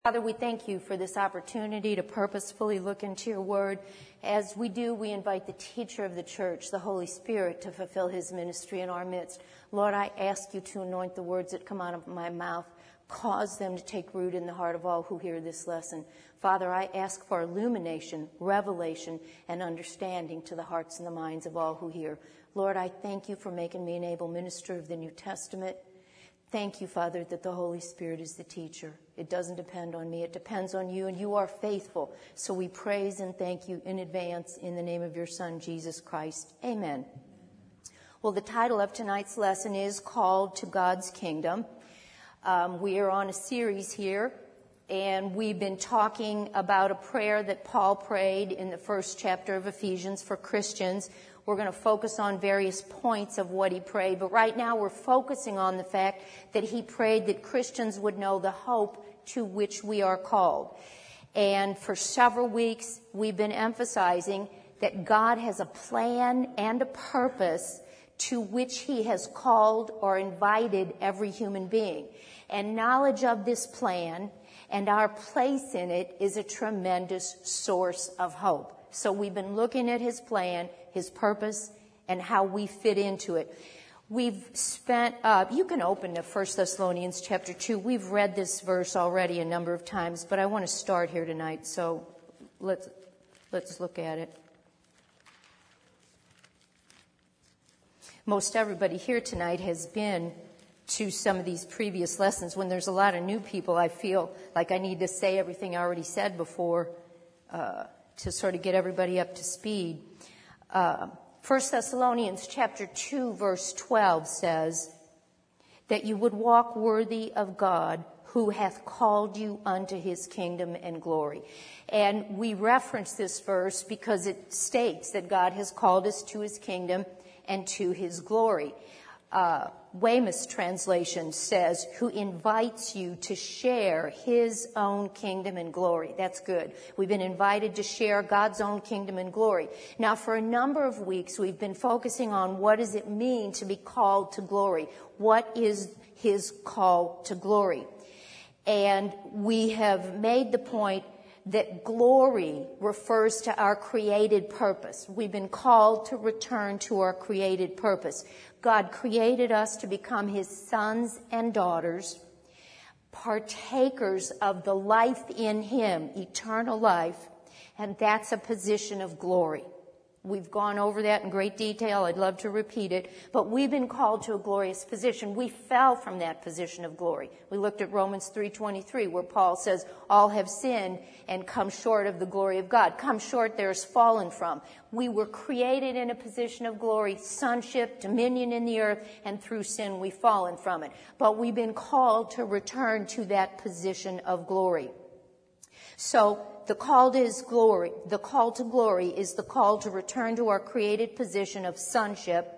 Father, we thank you for this opportunity to purposefully look into your word. As we do, we invite the teacher of the church, the Holy Spirit, to fulfill his ministry in our midst. Lord, I ask you to anoint the words that come out of my mouth. Cause them to take root in the heart of all who hear this lesson. Father, I ask for illumination, revelation, and understanding to the hearts and the minds of all who hear. Lord, I thank you for making me an able minister of the New Testament. Thank you, Father, that the Holy Spirit is the teacher. It doesn't depend on me. It depends on you, and you are faithful. So we praise and thank you in advance in the name of your Son, Jesus Christ. Amen. Well, the title of tonight's lesson is Called to God's Kingdom. We are on a series here, and we've been talking about a prayer that Paul prayed in the first chapter of Ephesians for Christians. We're going to focus on various points of what he prayed, but right now we're focusing on the fact that he prayed that Christians would know the hope to which we are called. And for several weeks, we've been emphasizing that God has a plan and a purpose to which he has called or invited every human being. And knowledge of this plan and our place in it is a tremendous source of hope. So we've been looking at his plan, his purpose, and how we fit into it. We've spent, you can open to 1 Thessalonians chapter 2. We've read this verse already a number of times, but I want to start here tonight, so let's look at it. Most everybody here tonight has been to some of these previous lessons. When there's a lot of new people, I feel like I need to say everything I already said before to sort of get everybody up to speed. 1 Thessalonians chapter 2, verse 12 says that you would walk worthy of God who hath called you unto his kingdom and glory. And we reference this verse because it states that God has called us to his kingdom and to his glory. Weymouth's translation says, who invites you to share his own kingdom and glory. That's good. We've been invited to share God's own kingdom and glory. Now, for a number of weeks, we've been focusing on what does it mean to be called to glory? What is his call to glory? And we have made the point that glory refers to our created purpose. We've been called to return to our created purpose. God created us to become his sons and daughters, partakers of the life in him, eternal life, and that's a position of glory. We've gone over that in great detail. I'd love to repeat it. But we've been called to a glorious position. We fell from that position of glory. We looked at Romans 3:23, where Paul says, all have sinned and come short of the glory of God. Come short, there's fallen from. We were created in a position of glory, sonship, dominion in the earth, and through sin we've fallen from it. But we've been called to return to that position of glory. So, the call to glory is the call to return to our created position of sonship.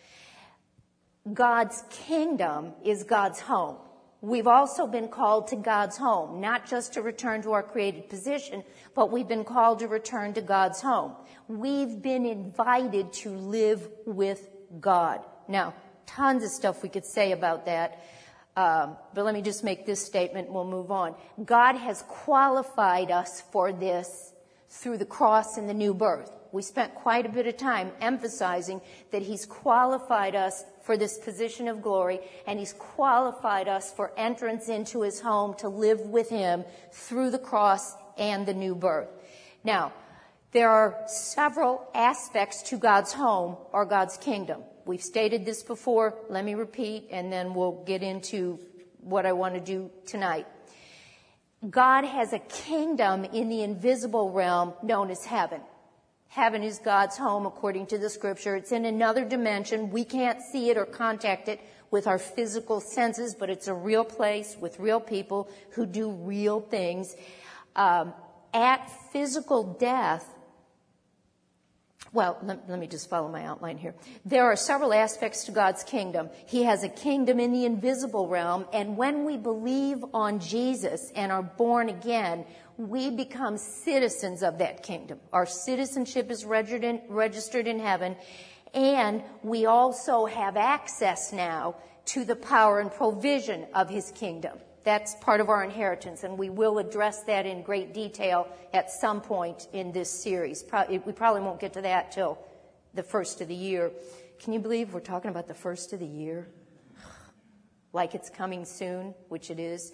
God's kingdom is God's home. We've also been called to God's home, not just to return to our created position, but we've been called to return to God's home. We've been invited to live with God. Now, tons of stuff we could say about that. But let me just make this statement and we'll move on. God has qualified us for this through the cross and the new birth. We spent quite a bit of time emphasizing that he's qualified us for this position of glory, and he's qualified us for entrance into his home to live with him through the cross and the new birth. Now, there are several aspects to God's home or God's kingdom. We've stated this before. Let me repeat, and then we'll get into what I want to do tonight. God has a kingdom in the invisible realm known as heaven. Heaven is God's home according to the scripture. It's in another dimension. We can't see it or contact it with our physical senses, but it's a real place with real people who do real things. At physical death, well, let me just follow my outline here. There are several aspects to God's kingdom. He has a kingdom in the invisible realm, and when we believe on Jesus and are born again, we become citizens of that kingdom. Our citizenship is registered in heaven, and we also have access now to the power and provision of his kingdom. That's part of our inheritance, and we will address that in great detail at some point in this series. We probably won't get to that till the first of the year. Can you believe we're talking about the first of the year? Like it's coming soon, which it is.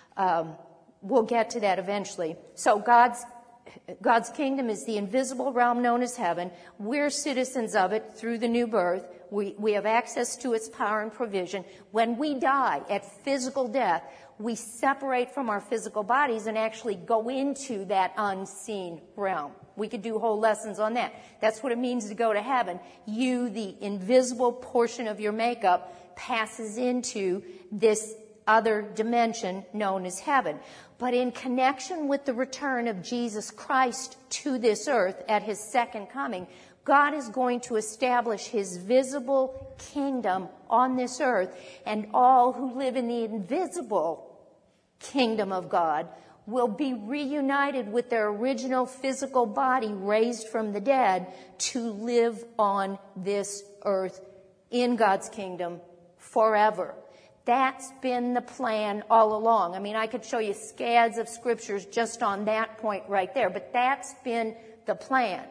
We'll get to that eventually. So God's kingdom is the invisible realm known as heaven. We're citizens of it through the new birth. We have access to its power and provision. When we die at physical death, we separate from our physical bodies and actually go into that unseen realm. We could do whole lessons on that. That's what it means to go to heaven. You, the invisible portion of your makeup, passes into this other dimension known as heaven. But in connection with the return of Jesus Christ to this earth at his second coming, God is going to establish his visible kingdom on this earth, and all who live in the invisible kingdom of God will be reunited with their original physical body raised from the dead to live on this earth in God's kingdom forever. That's been the plan all along. I mean, I could show you scads of scriptures just on that point right there, but that's been the plan,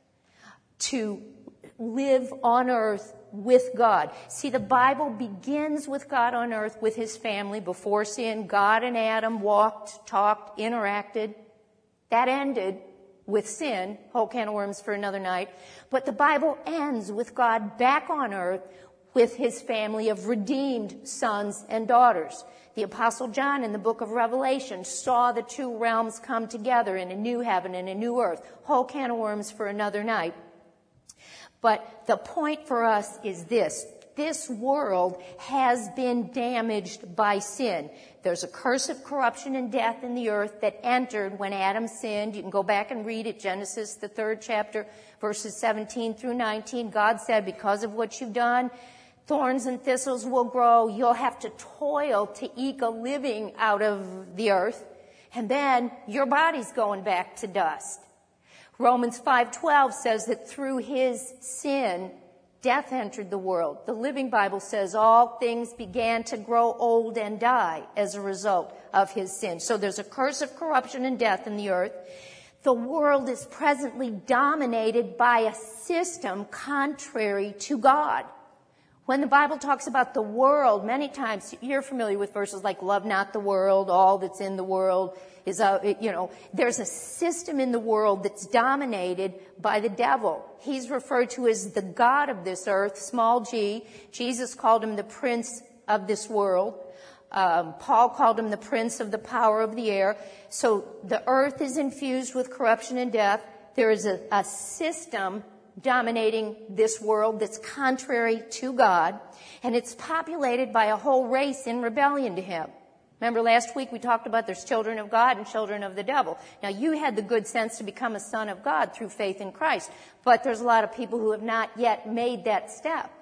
to live on earth with God. See, the Bible begins with God on earth with his family before sin. God and Adam walked, talked, interacted. That ended with sin. Whole can of worms for another night. But the Bible ends with God back on earth with his family of redeemed sons and daughters. The Apostle John in the book of Revelation saw the two realms come together in a new heaven and a new earth. Whole can of worms for another night. But the point for us is this. This world has been damaged by sin. There's a curse of corruption and death in the earth that entered when Adam sinned. You can go back and read it, Genesis, the 3rd chapter, verses 17 through 19. God said, because of what you've done, thorns and thistles will grow. You'll have to toil to eke a living out of the earth. And then your body's going back to dust. Romans 5:12 says that through his sin, death entered the world. The Living Bible says all things began to grow old and die as a result of his sin. So there's a curse of corruption and death in the earth. The world is presently dominated by a system contrary to God. When the Bible talks about the world, many times you're familiar with verses like, love not the world, all that's in the world is, there's a system in the world that's dominated by the devil. He's referred to as the God of this earth, small g. Jesus called him the prince of this world. Paul called him the prince of the power of the air. So the earth is infused with corruption and death. There is a system dominating this world that's contrary to God, and it's populated by a whole race in rebellion to him. Remember last week we talked about there's children of God and children of the devil. Now you had the good sense to become a son of God through faith in Christ, but there's a lot of people who have not yet made that step.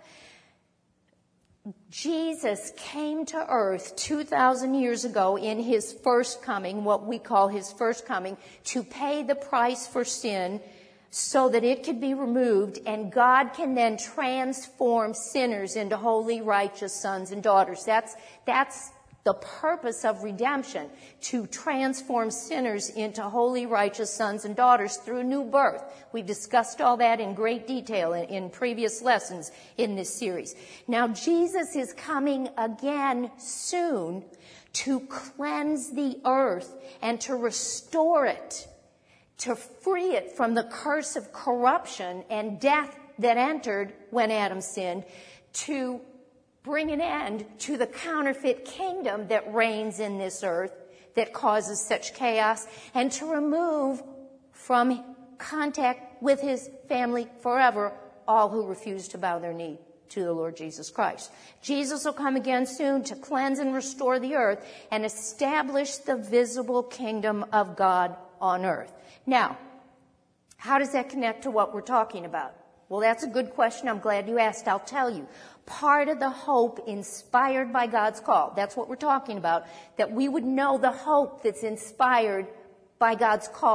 Jesus came to earth 2,000 years ago in his first coming, what we call his first coming, to pay the price for sin so that it could be removed, and God can then transform sinners into holy, righteous sons and daughters. That's the purpose of redemption, to transform sinners into holy, righteous sons and daughters through a new birth. We've discussed all that in great detail in previous lessons in this series. Now, Jesus is coming again soon to cleanse the earth and to restore it, to free it from the curse of corruption and death that entered when Adam sinned, to bring an end to the counterfeit kingdom that reigns in this earth that causes such chaos, and to remove from contact with his family forever all who refuse to bow their knee to the Lord Jesus Christ. Jesus will come again soon to cleanse and restore the earth and establish the visible kingdom of God on earth. Now, how does that connect to what we're talking about? Well, that's a good question. I'm glad you asked. I'll tell you. Part of the hope inspired by God's call, that's what we're talking about, that we would know the hope that's inspired by God's call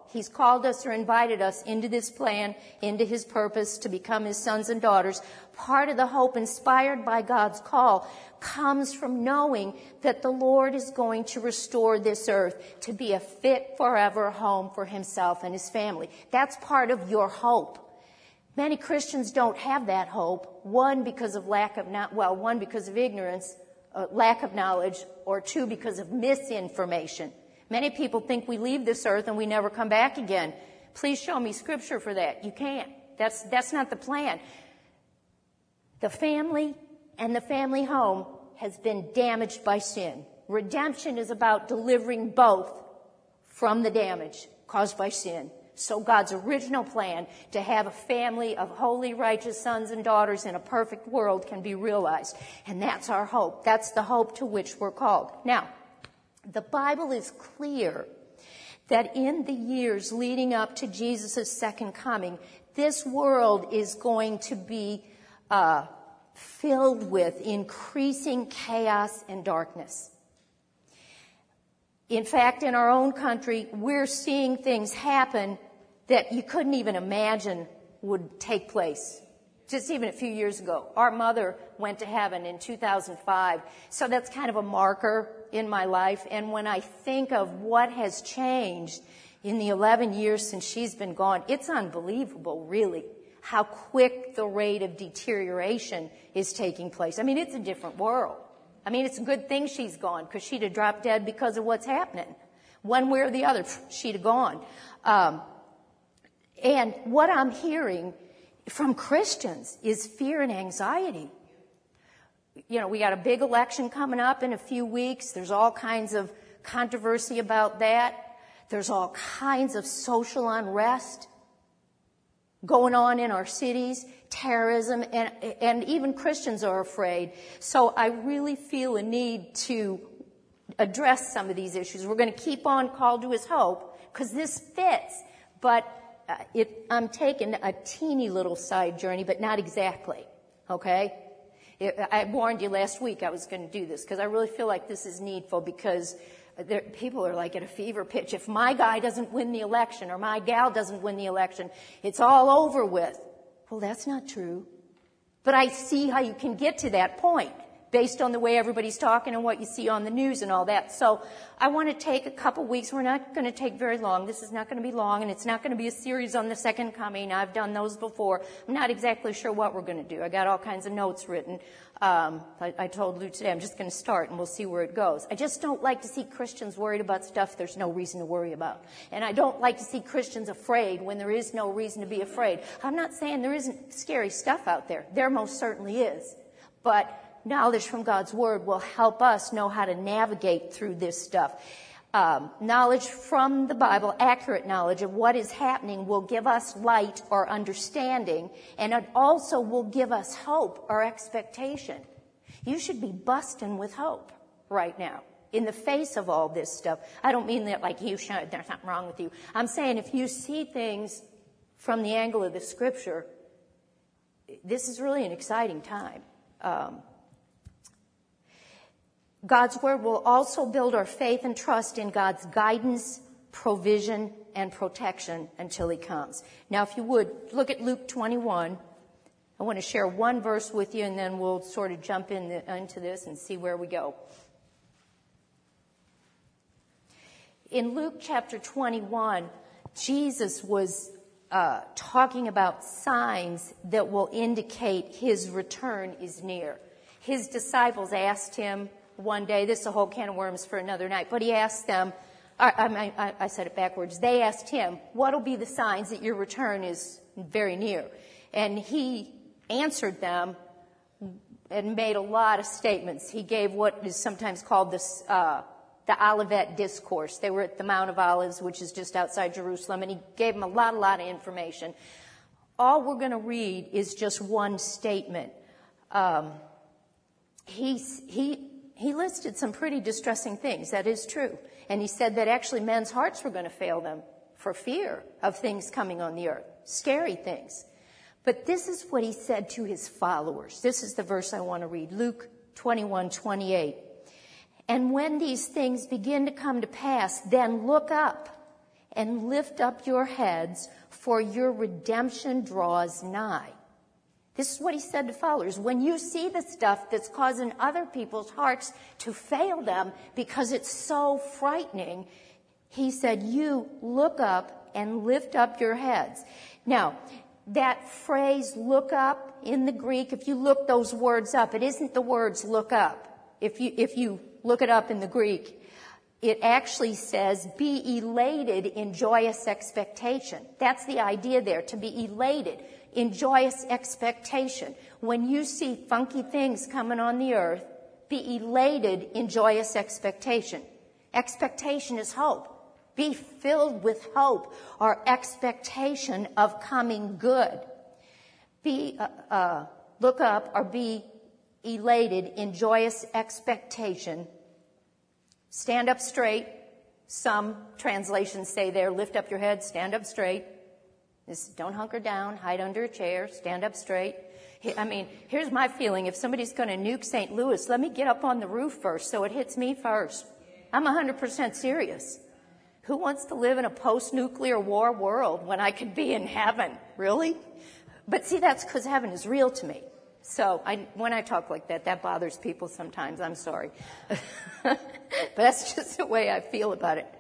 He's called us or invited us into this plan, into his purpose to become his sons and daughters. Part of the hope inspired by God's call comes from knowing that the Lord is going to restore this earth to be a fit forever home for himself and his family. That's part of your hope. Many Christians don't have that hope. One, because of ignorance, lack of knowledge, or two, because of misinformation. Many people think we leave this earth and we never come back again. Please show me scripture for that. You can't. That's not the plan. The family and the family home has been damaged by sin. Redemption is about delivering both from the damage caused by sin. So God's original plan to have a family of holy, righteous sons and daughters in a perfect world can be realized. And that's our hope. That's the hope to which we're called. Now, the Bible is clear that in the years leading up to Jesus' second coming, this world is going to be filled with increasing chaos and darkness. In fact, in our own country, we're seeing things happen that you couldn't even imagine would take place. Just even a few years ago, our mother went to heaven in 2005. So that's kind of a marker in my life. And when I think of what has changed in the 11 years since she's been gone, it's unbelievable, really, how quick the rate of deterioration is taking place. I mean, it's a different world. I mean, it's a good thing she's gone, because she'd have dropped dead because of what's happening. One way or the other, she'd have gone. And what I'm hearing from Christians is fear and anxiety. You know, we got a big election coming up in a few weeks. There's all kinds of controversy about that. There's all kinds of social unrest going on in our cities, terrorism, and even Christians are afraid. So I really feel a need to address some of these issues. We're going to keep on Called to His Hope, because this fits, but I'm taking a teeny little side journey, but not exactly, okay? I warned you last week I was going to do this, because I really feel like this is needful, because people are like at a fever pitch. If my guy doesn't win the election, or my gal doesn't win the election, it's all over with. Well, that's not true. But I see how you can get to that point based on the way everybody's talking and what you see on the news and all that. So I want to take a couple weeks. We're not going to take very long. This is not going to be long, and it's not going to be a series on the second coming. I've done those before. I'm not exactly sure what we're going to do. I got all kinds of notes written. I told Lou today I'm just going to start, and we'll see where it goes. I just don't like to see Christians worried about stuff there's no reason to worry about. And I don't like to see Christians afraid when there is no reason to be afraid. I'm not saying there isn't scary stuff out there. There most certainly is. But knowledge from God's Word will help us know how to navigate through this stuff. Knowledge from the Bible, accurate knowledge of what is happening, will give us light or understanding, and it also will give us hope or expectation. You should be busting with hope right now in the face of all this stuff. I don't mean that like you should, there's something wrong with you. I'm saying if you see things from the angle of the Scripture, this is really an exciting time. God's Word will also build our faith and trust in God's guidance, provision, and protection until He comes. Now, if you would, look at Luke 21. I want to share one verse with you, and then we'll sort of jump into this and see where we go. In Luke chapter 21, Jesus was talking about signs that will indicate His return is near. His disciples asked Him one day, this is a whole can of worms for another night, but He asked them, I said it backwards, they asked Him, what will be the signs that your return is very near? And He answered them and made a lot of statements. He gave what is sometimes called the Olivet Discourse. They were at the Mount of Olives, which is just outside Jerusalem, and He gave them a lot of information. All we're going to read is just one statement. He listed some pretty distressing things. That is true. And He said that actually men's hearts were going to fail them for fear of things coming on the earth. Scary things. But this is what He said to His followers. This is the verse I want to read. Luke 21:28. And when these things begin to come to pass, then look up and lift up your heads, for your redemption draws nigh. This is what he said to followers. When you see the stuff that's causing other people's hearts to fail them because it's so frightening, he said, you look up and lift up your heads. Now, that phrase, look up, in the Greek, if you look those words up, it isn't the words look up. If you look it up in the Greek, it actually says, be elated in joyous expectation. That's the idea there, to be elated in joyous expectation. When you see funky things coming on the earth, be elated in joyous expectation. Expectation is hope. Be filled with hope or expectation of coming good. Look up or be elated in joyous expectation. Stand up straight. Some translations say there, lift up your head, stand up straight. Don't hunker down, hide under a chair, stand up straight. I mean, here's my feeling. If somebody's going to nuke St. Louis, let me get up on the roof first so it hits me first. I'm 100% serious. Who wants to live in a post-nuclear war world when I could be in heaven? Really? But see, that's because heaven is real to me. So when I talk like that, that bothers people sometimes. I'm sorry. But that's just the way I feel about it.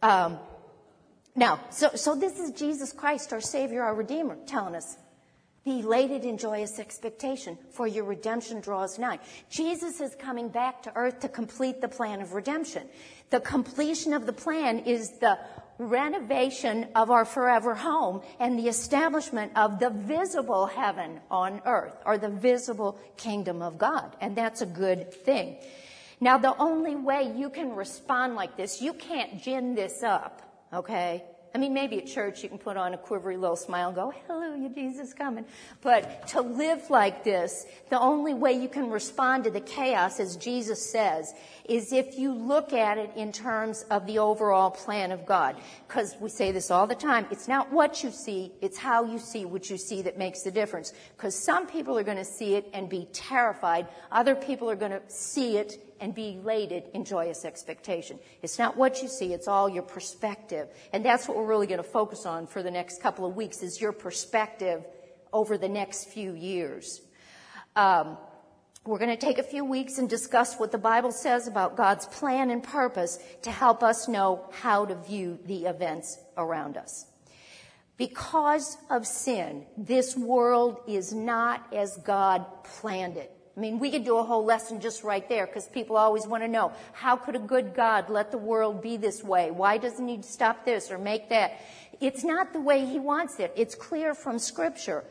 Now, so this is Jesus Christ, our Savior, our Redeemer, telling us, be elated in joyous expectation, for your redemption draws nigh. Jesus is coming back to earth to complete the plan of redemption. The completion of the plan is the renovation of our forever home and the establishment of the visible heaven on earth, or the visible kingdom of God. And that's a good thing. Now, the only way you can respond like this, you can't gin this up. Okay? I mean, maybe at church you can put on a quivery little smile and go, hallelujah, Jesus coming. But to live like this, the only way you can respond to the chaos, as Jesus says, is if you look at it in terms of the overall plan of God. Because we say this all the time. It's not what you see, it's how you see what you see that makes the difference. Because some people are going to see it and be terrified. Other people are going to see it and be elated in joyous expectation. It's not what you see, it's all your perspective. And that's what we're really going to focus on for the next couple of weeks, is your perspective over the next few years. We're going to take a few weeks and discuss what the Bible says about God's plan and purpose to help us know how to view the events around us. Because of sin, this world is not as God planned it. I mean, we could do a whole lesson just right there, because people always want to know, how could a good God let the world be this way? Why doesn't he stop this or make that? It's not the way he wants it. It's clear from Scripture.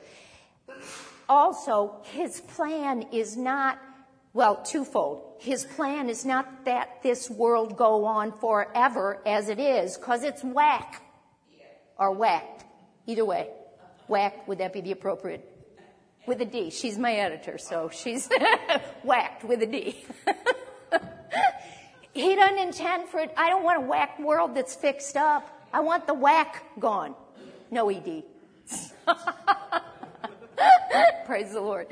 Also, his plan is not, well, twofold. His plan is not that this world go on forever as it is, because it's whack or whacked. Either way. Whack, would that be the appropriate? With a D. She's my editor, so she's whacked with a D. He doesn't intend for it. I don't want a whack world that's fixed up. I want the whack gone. No ED. Praise the Lord.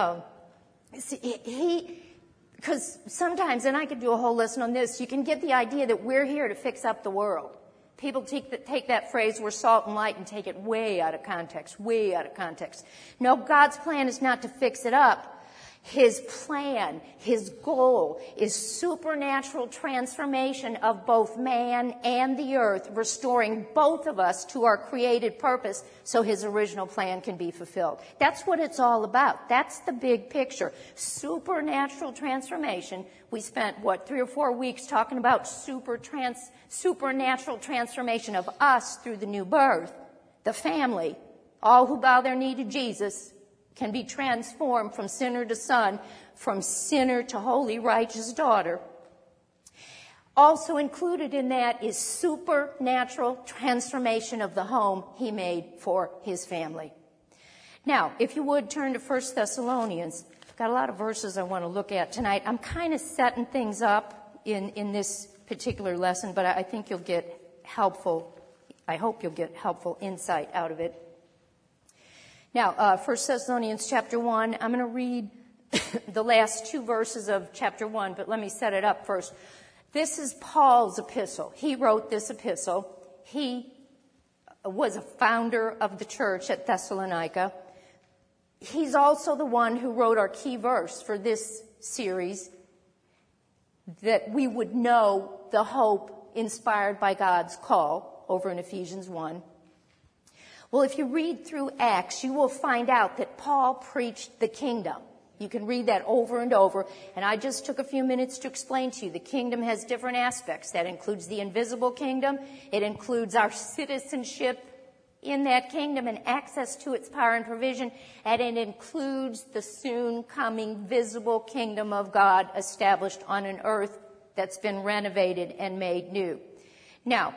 Because sometimes, and I could do a whole lesson on this, you can get the idea that we're here to fix up the world. People take that phrase, we're salt and light, and take it way out of context, way out of context. No, God's plan is not to fix it up. His plan, his goal is supernatural transformation of both man and the earth, restoring both of us to our created purpose so his original plan can be fulfilled. That's what it's all about. That's the big picture. Supernatural transformation. We spent, 3 or 4 weeks talking about supernatural transformation of us through the new birth, the family, all who bow their knee to Jesus can be transformed from sinner to son, from sinner to holy, righteous daughter. Also included in that is supernatural transformation of the home he made for his family. Now, if you would turn to 1 Thessalonians. I've got a lot of verses I want to look at tonight. I'm kind of setting things up in this particular lesson, but I think you'll get helpful, I hope you'll get helpful insight out of it. Now, 1 Thessalonians chapter 1, I'm going to read the last 2 verses of chapter 1, but let me set it up first. This is Paul's epistle. He wrote this epistle. He was a founder of the church at Thessalonica. He's also the one who wrote our key verse for this series, that we would know the hope inspired by God's call, over in Ephesians 1. Well, if you read through Acts, you will find out that Paul preached the kingdom. You can read that over and over, and I just took a few minutes to explain to you. The kingdom has different aspects. That includes the invisible kingdom. It includes our citizenship in that kingdom and access to its power and provision, and it includes the soon coming visible kingdom of God established on an earth that's been renovated and made new. Now,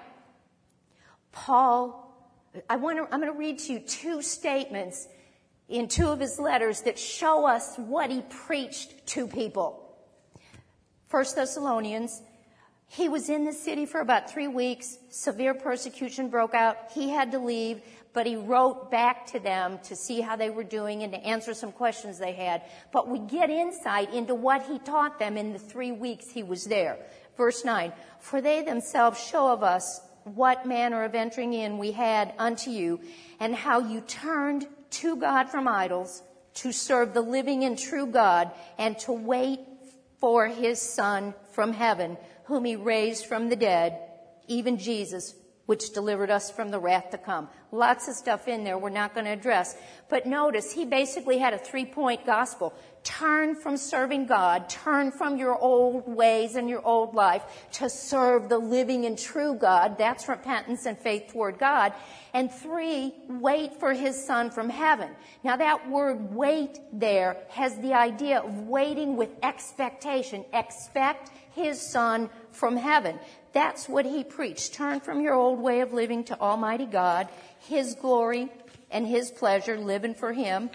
Paul, I'm going to read to you two statements in two of his letters that show us what he preached to people. 1 Thessalonians, he was in the city for about 3 weeks. Severe persecution broke out. He had to leave, but he wrote back to them to see how they were doing and to answer some questions they had. But we get insight into what he taught them in the 3 weeks he was there. Verse 9, for they themselves show of us what manner of entering in we had unto you, and how you turned to God from idols, to serve the living and true God, and to wait for his Son from heaven, whom he raised from the dead, even Jesus, which delivered us from the wrath to come. Lots of stuff in there we're not going to address. But notice, he basically had a 3-point gospel. Turn from serving God, turn from your old ways and your old life to serve the living and true God. That's repentance and faith toward God. And 3, wait for his Son from heaven. Now that word wait there has the idea of waiting with expectation. Expect his Son from heaven. That's what he preached. Turn from your old way of living to Almighty God, his glory and his pleasure, living for him.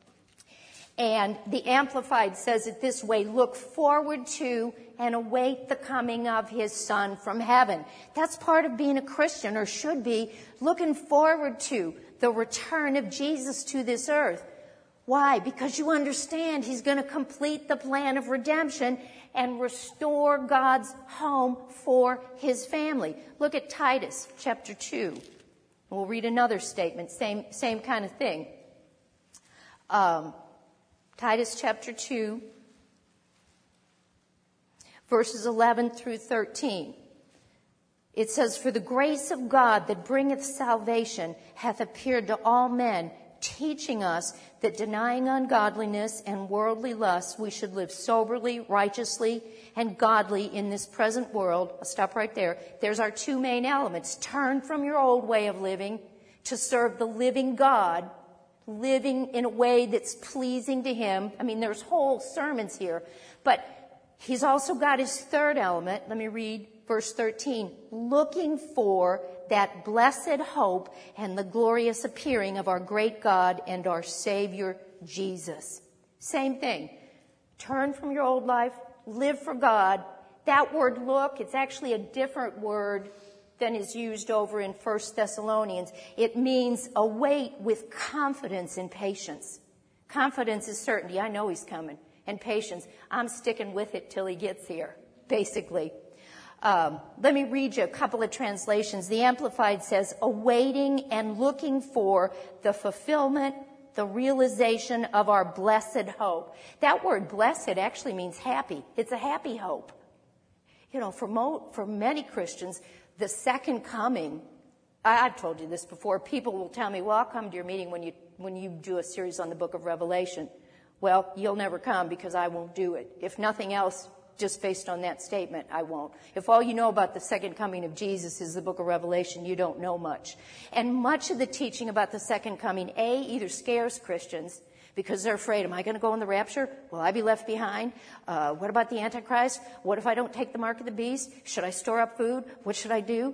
And the Amplified says it this way, look forward to and await the coming of his Son from heaven. That's part of being a Christian, or should be, looking forward to the return of Jesus to this earth. Why? Because you understand he's going to complete the plan of redemption and restore God's home for his family. Look at Titus chapter 2. We'll read another statement, same kind of thing. Titus chapter 2, verses 11 through 13. It says, for the grace of God that bringeth salvation hath appeared to all men, teaching us that denying ungodliness and worldly lusts, we should live soberly, righteously, and godly in this present world. I'll stop right there. There's our 2 main elements. Turn from your old way of living to serve the living God, living in a way that's pleasing to him. I mean, there's whole sermons here, but he's also got his 3rd element. Let me read verse 13. Looking for that blessed hope and the glorious appearing of our great God and our Savior, Jesus. Same thing. Turn from your old life, live for God. That word look, it's actually a different word than is used over in 1 Thessalonians. It means await with confidence and patience. Confidence is certainty. I know he's coming. And patience, I'm sticking with it till he gets here, basically. Let me read you a couple of translations. The Amplified says, awaiting and looking for the fulfillment, the realization of our blessed hope. That word blessed actually means happy. It's a happy hope. You know, for many Christians, the second coming, I've told you this before, people will tell me, well, I'll come to your meeting when you do a series on the book of Revelation. Well, you'll never come because I won't do it. If nothing else, just based on that statement, I won't. If all you know about the second coming of Jesus is the book of Revelation, you don't know much. And much of the teaching about the second coming, either scares Christians because they're afraid, am I going to go in the rapture? Will I be left behind? What about the Antichrist? What if I don't take the mark of the beast? Should I store up food? What should I do?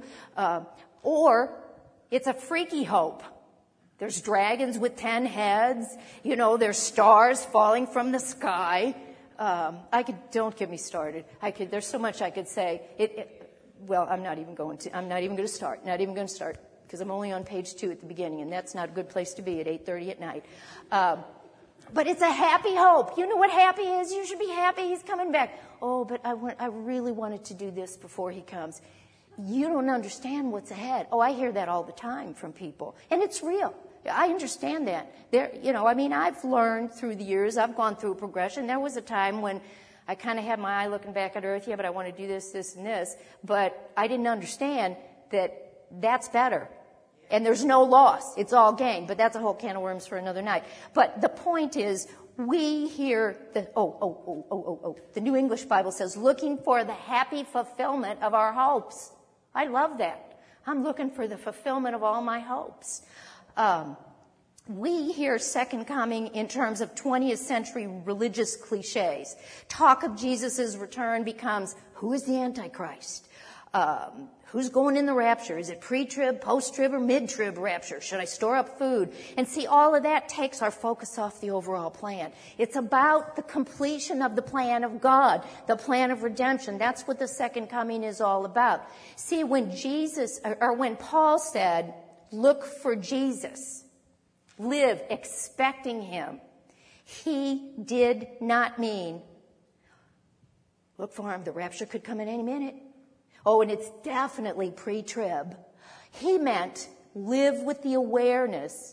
Or it's a freaky hope. There's dragons with 10 heads. You know, there's stars falling from the sky. Don't get me started. There's so much I could say. I'm not even going to start because I'm only on page 2 at the beginning, and that's not a good place to be at 8:30 at night. But it's a happy hope. You know what happy is? You should be happy he's coming back. Oh, but I really wanted to do this before he comes. you don't understand what's ahead. Oh, I hear that all the time from people. And it's real. I understand that. I've learned through the years, I've gone through a progression. There was a time when I kind of had my eye looking back at earth, but I want to do this, this, and this. But I didn't understand that that's better. And there's no loss. It's all gain. But that's a whole can of worms for another night. But the point is, we hear the New English Bible says, looking for the happy fulfillment of our hopes. I love that. I'm looking for the fulfillment of all my hopes. We hear second coming in terms of 20th century religious cliches. Talk of Jesus' return becomes, who is the Antichrist? Who's going in the rapture? Is it pre-trib, post-trib, or mid-trib rapture? Should I store up food? And see, all of that takes our focus off the overall plan. It's about the completion of the plan of God, the plan of redemption. That's what the second coming is all about. See, when Paul said, look for Jesus, live expecting him, he did not mean, look for him, the rapture could come in any minute. Oh, and it's definitely pre-trib. He meant live with the awareness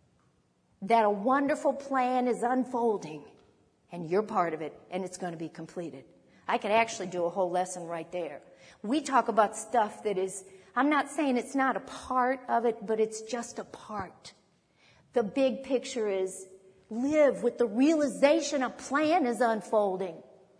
that a wonderful plan is unfolding and you're part of it and it's going to be completed. I could actually do a whole lesson right there. We talk about stuff that is, I'm not saying it's not a part of it, but it's just a part. The big picture is live with the realization a plan is unfolding.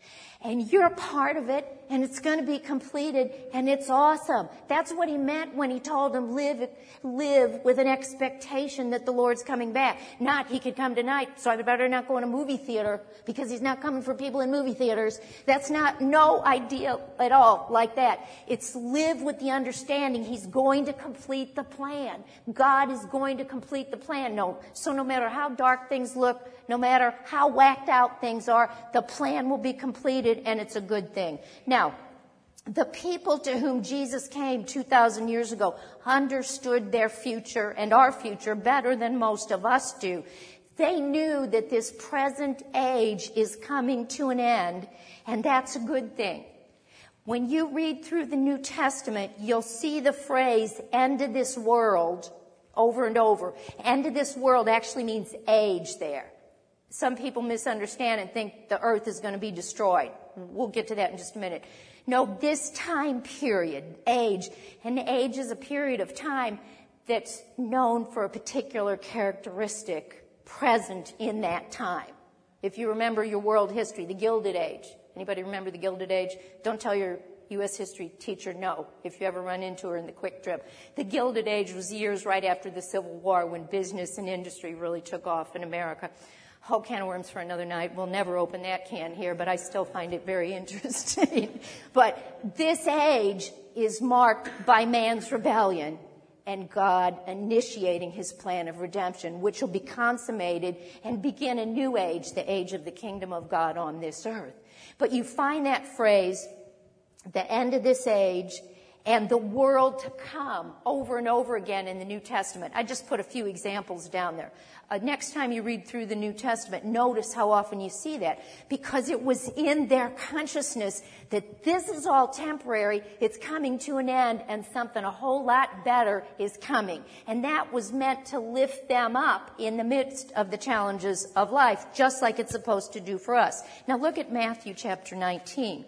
And you're part of it, and it's going to be completed, and it's awesome. That's what he meant when he told them live with an expectation that the Lord's coming back. Not he could come tonight, so I better not go in a movie theater because he's not coming for people in movie theaters. That's no idea at all like that. It's live with the understanding he's going to complete the plan. God is going to complete the plan. So no matter how dark things look, no matter how whacked out things are, the plan will be completed, and it's a good thing. Now, the people to whom Jesus came 2,000 years ago understood their future and our future better than most of us do. They knew that this present age is coming to an end, and that's a good thing. When you read through the New Testament, you'll see the phrase, end of this world, over and over. End of this world actually means age there. Some people misunderstand and think the earth is going to be destroyed. We'll get to that in just a minute. No, this time period, age, and age is a period of time that's known for a particular characteristic present in that time. If you remember your world history, the Gilded Age. Anybody remember the Gilded Age? Don't tell your U.S. history teacher no, if you ever run into her in the quick trip. The Gilded Age was years right after the Civil War when business and industry really took off in America. Whole can of worms for another night. We'll never open that can here, but I still find it very interesting. But this age is marked by man's rebellion and God initiating his plan of redemption, which will be consummated and begin a new age, the age of the kingdom of God on this earth. But you find that phrase, the end of this age, and the world to come over and over again in the New Testament. I just put a few examples down there. Next time you read through the New Testament, notice how often you see that. Because it was in their consciousness that this is all temporary, it's coming to an end, and something a whole lot better is coming. And that was meant to lift them up in the midst of the challenges of life, just like it's supposed to do for us. Now look at Matthew chapter 19.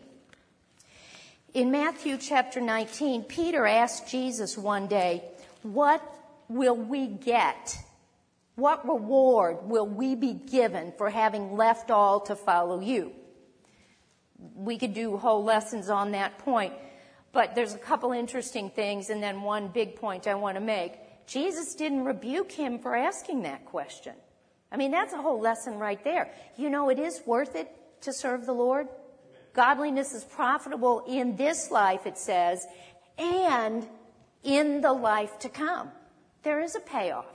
In Matthew chapter 19, Peter asked Jesus one day, what will we get? What reward will we be given for having left all to follow you? We could do whole lessons on that point, but there's a couple interesting things and then one big point I want to make. Jesus didn't rebuke him for asking that question. I mean, that's a whole lesson right there. You know, it is worth it to serve the Lord. Godliness is profitable in this life, it says, and in the life to come. There is a payoff.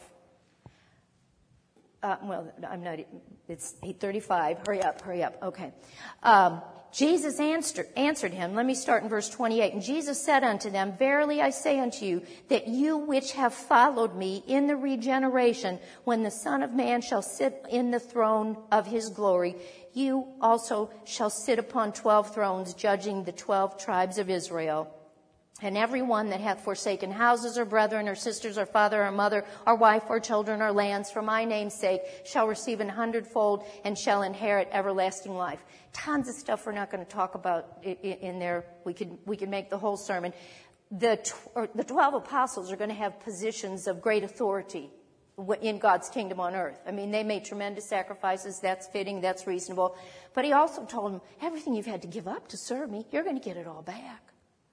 It's 8:35. Hurry up. Okay. Jesus answered him. Let me start in verse 28. And Jesus said unto them, verily I say unto you, that you which have followed me in the regeneration, when the Son of Man shall sit in the throne of his glory, you also shall sit upon 12 thrones, judging the 12 tribes of Israel. And every one that hath forsaken houses or brethren or sisters or father or mother or wife or children or lands for my name's sake shall receive 100-fold and shall inherit everlasting life. Tons of stuff we're not going to talk about in there. We could make the whole sermon. The 12 apostles are going to have positions of great authority in God's kingdom on earth. I mean, they made tremendous sacrifices. That's fitting. That's reasonable. But he also told them, everything you've had to give up to serve me, you're going to get it all back.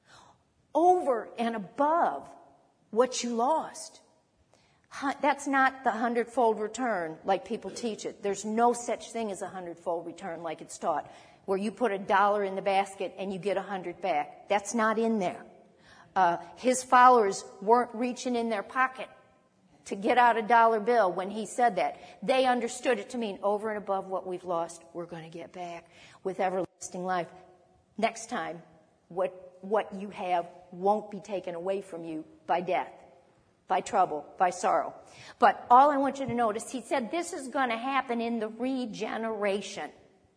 Over and above what you lost. That's not the 100-fold return like people teach it. There's no such thing as a 100-fold return like it's taught, where you put $1 in the basket and you get 100 back. That's not in there. His followers weren't reaching in their pocket to get out a $1 bill when he said that. They understood it to mean over and above what we've lost, we're going to get back with everlasting life. Next time, what you have won't be taken away from you by death, by trouble, by sorrow. But all I want you to notice, he said this is going to happen in the regeneration.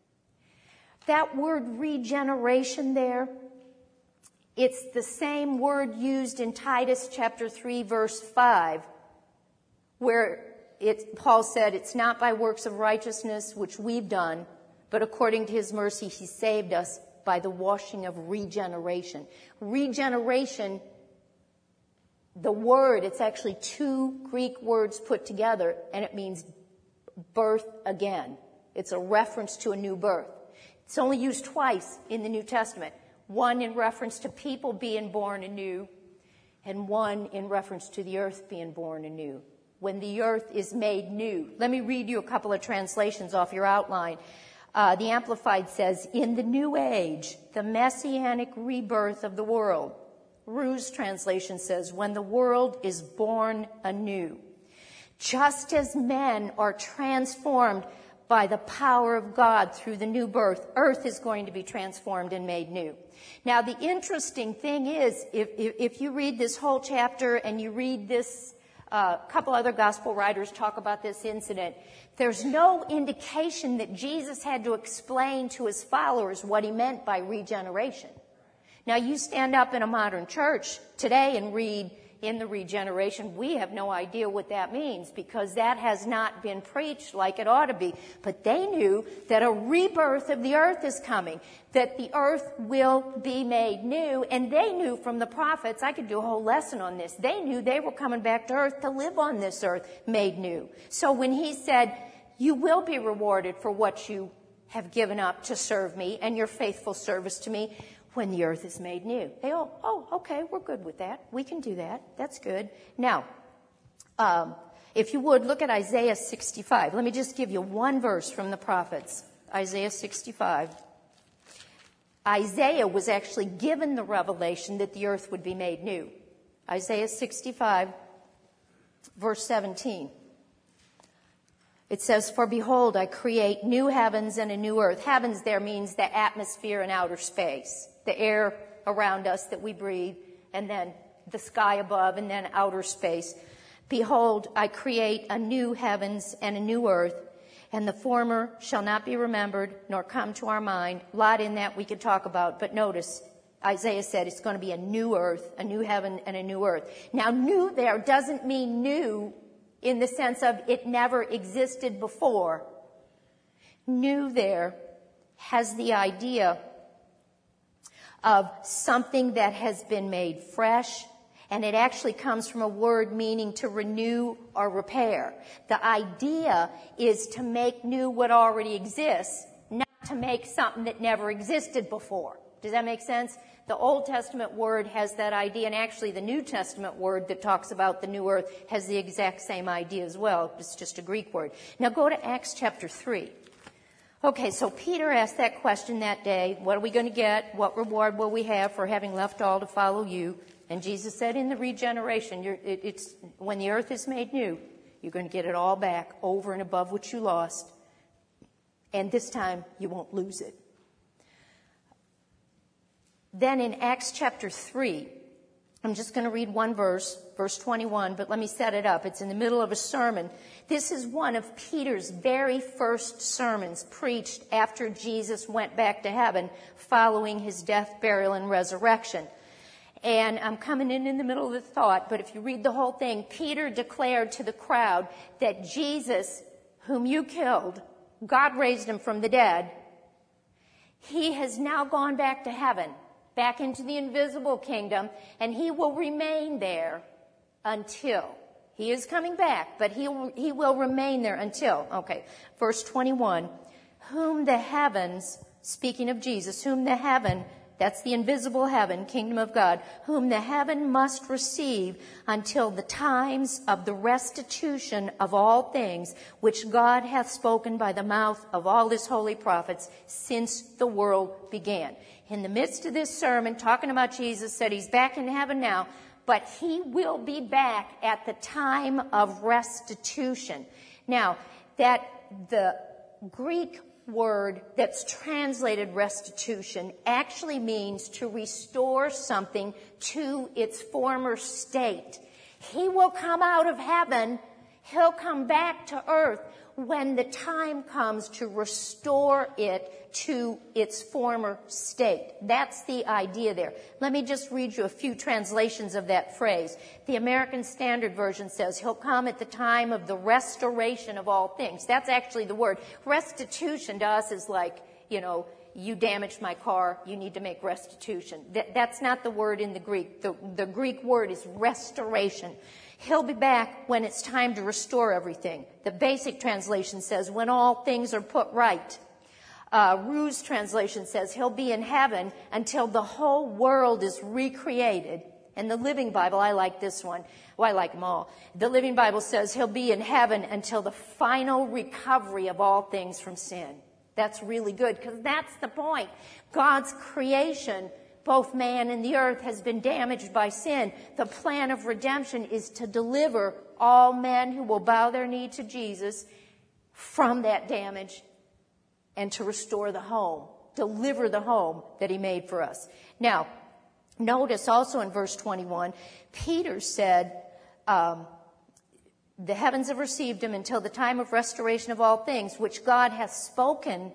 That word regeneration there, it's the same word used in Titus chapter 3, verse 5, where Paul said, it's not by works of righteousness which we've done, but according to his mercy he saved us by the washing of regeneration. Regeneration, the word, it's actually two Greek words put together, and it means birth again. It's a reference to a new birth. It's only used twice in the New Testament. One in reference to people being born anew, and one in reference to the earth being born anew. When the earth is made new. Let me read you a couple of translations off your outline. The Amplified says, in the new age, the messianic rebirth of the world. Rue's translation says, when the world is born anew. Just as men are transformed by the power of God through the new birth, earth is going to be transformed and made new. Now, the interesting thing is, if you read this whole chapter and you read this, a couple other gospel writers talk about this incident, there's no indication that Jesus had to explain to his followers what he meant by regeneration. Now, you stand up in a modern church today and read in the regeneration, we have no idea what that means because that has not been preached like it ought to be. But they knew that a rebirth of the earth is coming, that the earth will be made new, and they knew from the prophets, I could do a whole lesson on this, they knew they were coming back to earth to live on this earth made new. So when he said, you will be rewarded for what you have given up to serve me and your faithful service to me, when the earth is made new. They all, okay, we're good with that. We can do that. That's good. Now, if you would, look at Isaiah 65. Let me just give you one verse from the prophets. Isaiah 65. Isaiah was actually given the revelation that the earth would be made new. Isaiah 65, verse 17. It says, for behold, I create new heavens and a new earth. Heavens there means the atmosphere and outer space, the air around us that we breathe, and then the sky above, and then outer space. Behold, I create a new heavens and a new earth, and the former shall not be remembered, nor come to our mind. A lot in that we could talk about, but notice, Isaiah said it's going to be a new earth, a new heaven, and a new earth. Now, new there doesn't mean new in the sense of it never existed before. New there has the idea of something that has been made fresh, and it actually comes from a word meaning to renew or repair. The idea is to make new what already exists, not to make something that never existed before. Does that make sense? The Old Testament word has that idea, and actually the New Testament word that talks about the new earth has the exact same idea as well. It's just a Greek word. Now go to Acts chapter 3. Okay, so Peter asked that question that day, what are we going to get? What reward will we have for having left all to follow you? And Jesus said, in the regeneration, it's when the earth is made new, you're going to get it all back over and above what you lost. And this time, you won't lose it. Then in Acts chapter 3, I'm just going to read one verse, verse 21, but let me set it up. It's in the middle of a sermon. This is one of Peter's very first sermons preached after Jesus went back to heaven following his death, burial, and resurrection. And I'm coming in the middle of the thought, but if you read the whole thing, Peter declared to the crowd that Jesus, whom you killed, God raised him from the dead. He has now gone back to heaven, back into the invisible kingdom, and he will remain there until. He is coming back, but he will remain there until. Okay, verse 21. Whom the heavens, speaking of Jesus, whom the heaven, that's the invisible heaven, kingdom of God, whom the heaven must receive until the times of the restitution of all things, which God hath spoken by the mouth of all his holy prophets since the world began. In the midst of this sermon, talking about Jesus, said he's back in heaven now, but he will be back at the time of restitution. Now, that the Greek word that's translated restitution actually means to restore something to its former state. He will come out of heaven. He'll come back to earth when the time comes to restore it to its former state. That's the idea there. Let me just read you a few translations of that phrase. The American Standard Version says, he'll come at the time of the restoration of all things. That's actually the word. Restitution to us is like, you damaged my car, you need to make restitution. That's not the word in the Greek. The Greek word is restoration. He'll be back when it's time to restore everything. The basic translation says, when all things are put right. Rue's translation says, he'll be in heaven until the whole world is recreated. And the Living Bible, I like this one. Well, I like them all. The Living Bible says he'll be in heaven until the final recovery of all things from sin. That's really good, because that's the point. God's creation, both man and the earth, has been damaged by sin. The plan of redemption is to deliver all men who will bow their knee to Jesus from that damage and to restore the home, deliver the home that he made for us. Now, notice also in verse 21, Peter said, the heavens have received him until the time of restoration of all things, which God hath spoken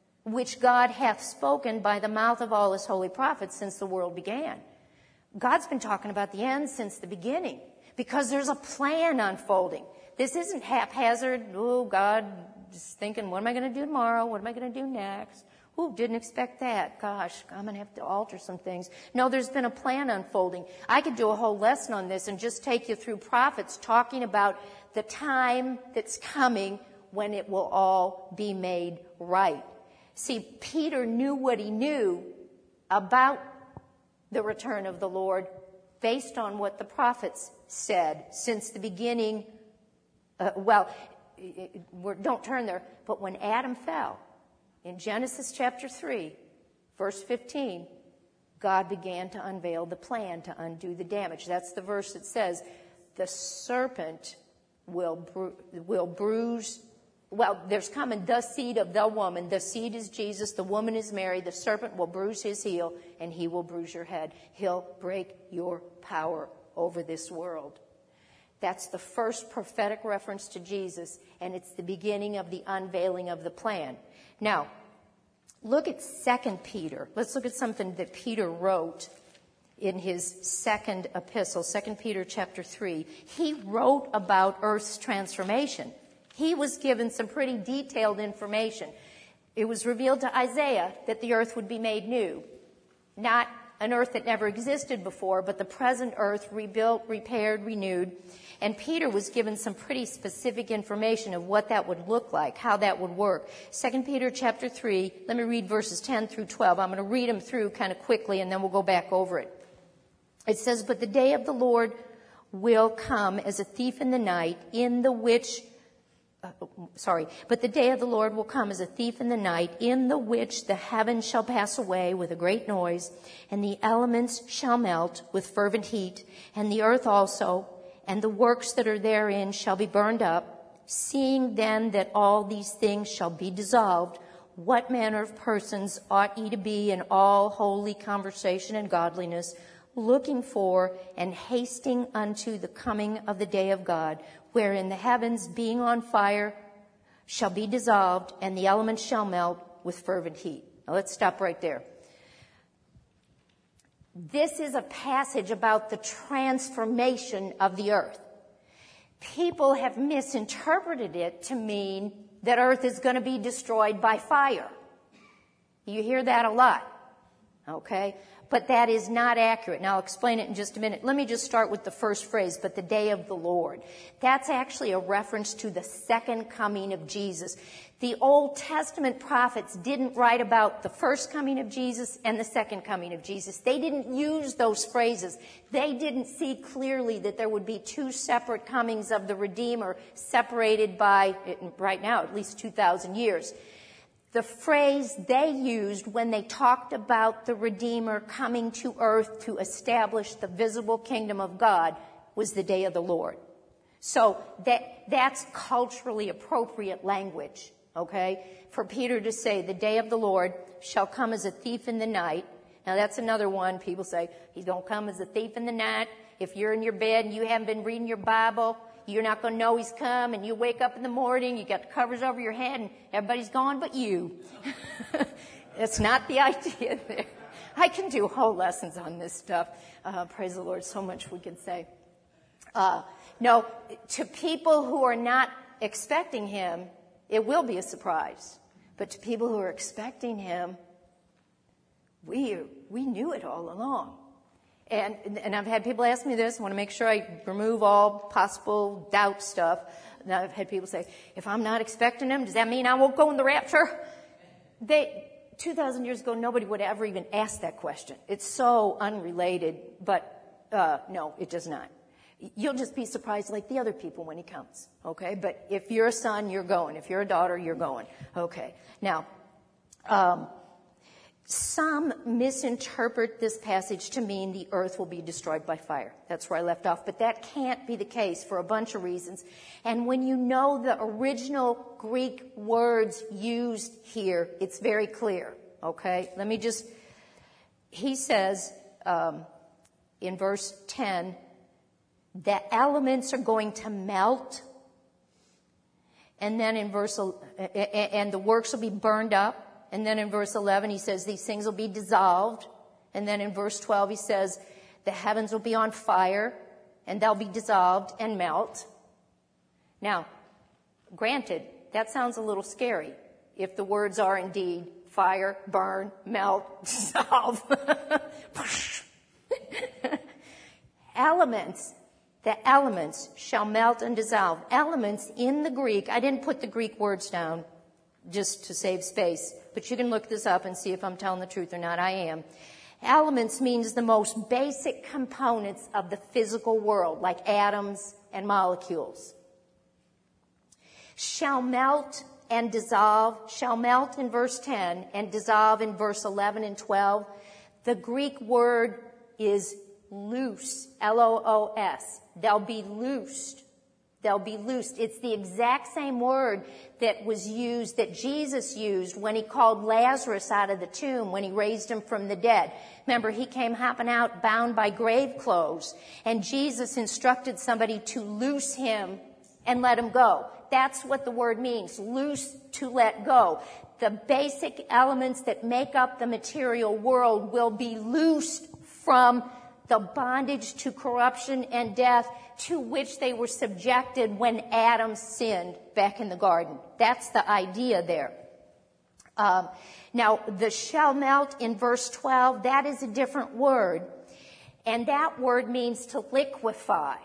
by the mouth of all his holy prophets since the world began. God's been talking about the end since the beginning, because there's a plan unfolding. This isn't haphazard. Oh, God, just thinking, what am I going to do tomorrow? What am I going to do next? Oh, didn't expect that. Gosh, I'm going to have to alter some things. No, there's been a plan unfolding. I could do a whole lesson on this and just take you through prophets talking about the time that's coming when it will all be made right. See, Peter knew what he knew about the return of the Lord based on what the prophets said since the beginning. Don't turn there, but when Adam fell, in Genesis chapter 3, verse 15, God began to unveil the plan to undo the damage. That's the verse that says, the serpent will bruise. Well, there's coming the seed of the woman. The seed is Jesus. The woman is Mary. The serpent will bruise his heel, and he will bruise your head. He'll break your power over this world. That's the first prophetic reference to Jesus, and it's the beginning of the unveiling of the plan. Now, look at 2 Peter. Let's look at something that Peter wrote in his second epistle, 2 Peter chapter 3. He wrote about earth's transformation. He was given some pretty detailed information. It was revealed to Isaiah that the earth would be made new. Not an earth that never existed before, but the present earth rebuilt, repaired, renewed. And Peter was given some pretty specific information of what that would look like, how that would work. 2 Peter chapter 3, let me read verses 10 through 12. I'm going to read them through kind of quickly, and then we'll go back over it. It says, but the day of the Lord will come as a thief in the night, but the day of the Lord will come as a thief in the night, in the which the heavens shall pass away with a great noise, and the elements shall melt with fervent heat, and the earth also, and the works that are therein shall be burned up. Seeing then that all these things shall be dissolved, what manner of persons ought ye to be in all holy conversation and godliness, looking for and hasting unto the coming of the day of God, wherein the heavens being on fire shall be dissolved, and the elements shall melt with fervent heat. Now let's stop right there. This is a passage about the transformation of the earth. People have misinterpreted it to mean that earth is going to be destroyed by fire. You hear that a lot, okay? But that is not accurate. Now, I'll explain it in just a minute. Let me just start with the first phrase, but the day of the Lord. That's actually a reference to the second coming of Jesus. The Old Testament prophets didn't write about the first coming of Jesus and the second coming of Jesus. They didn't use those phrases. They didn't see clearly that there would be two separate comings of the Redeemer separated by, right now, at least 2,000 years. The phrase they used when they talked about the Redeemer coming to earth to establish the visible kingdom of God was the day of the Lord. So that's culturally appropriate language, okay? For Peter to say, the day of the Lord shall come as a thief in the night. Now that's another one. People say, he's going to come as a thief in the night. If you're in your bed and you haven't been reading your Bible, you're not going to know he's come, and you wake up in the morning, you got the covers over your head, and everybody's gone but you. That's not the idea there. I can do whole lessons on this stuff. Praise the Lord, so much we could say. No, to people who are not expecting him, it will be a surprise. But to people who are expecting him, we knew it all along. And I've had people ask me this. I want to make sure I remove all possible doubt stuff. Now I've had people say, if I'm not expecting him, does that mean I won't go in the rapture? 2,000 years ago, nobody would ever even ask that question. It's so unrelated, but no, it does not. You'll just be surprised like the other people when he comes, okay? But if you're a son, you're going. If you're a daughter, you're going. Okay. Now, some misinterpret this passage to mean the earth will be destroyed by fire. That's where I left off. But that can't be the case for a bunch of reasons. And when you know the original Greek words used here, it's very clear. Okay? He says in verse 10, the elements are going to melt. And then in and the works will be burned up. And then in verse 11, he says these things will be dissolved. And then in verse 12, he says the heavens will be on fire and they'll be dissolved and melt. Now, granted, that sounds a little scary if the words are indeed fire, burn, melt, dissolve. The elements shall melt and dissolve. Elements in the Greek, I didn't put the Greek words down just to save space, but you can look this up and see if I'm telling the truth or not. I am. Elements means the most basic components of the physical world, like atoms and molecules. Shall melt and dissolve, shall melt in verse 10 and dissolve in verse 11 and 12. The Greek word is loose, L-O-O-S. They'll be loosed. They'll be loosed. It's the exact same word that was used, that Jesus used when he called Lazarus out of the tomb, when he raised him from the dead. Remember, he came hopping out bound by grave clothes, and Jesus instructed somebody to loose him and let him go. That's what the word means, loose, to let go. The basic elements that make up the material world will be loosed from the bondage to corruption and death to which they were subjected when Adam sinned back in the garden. That's the idea there. Now, the shall melt in verse 12, that is a different word. And that word means to liquefy.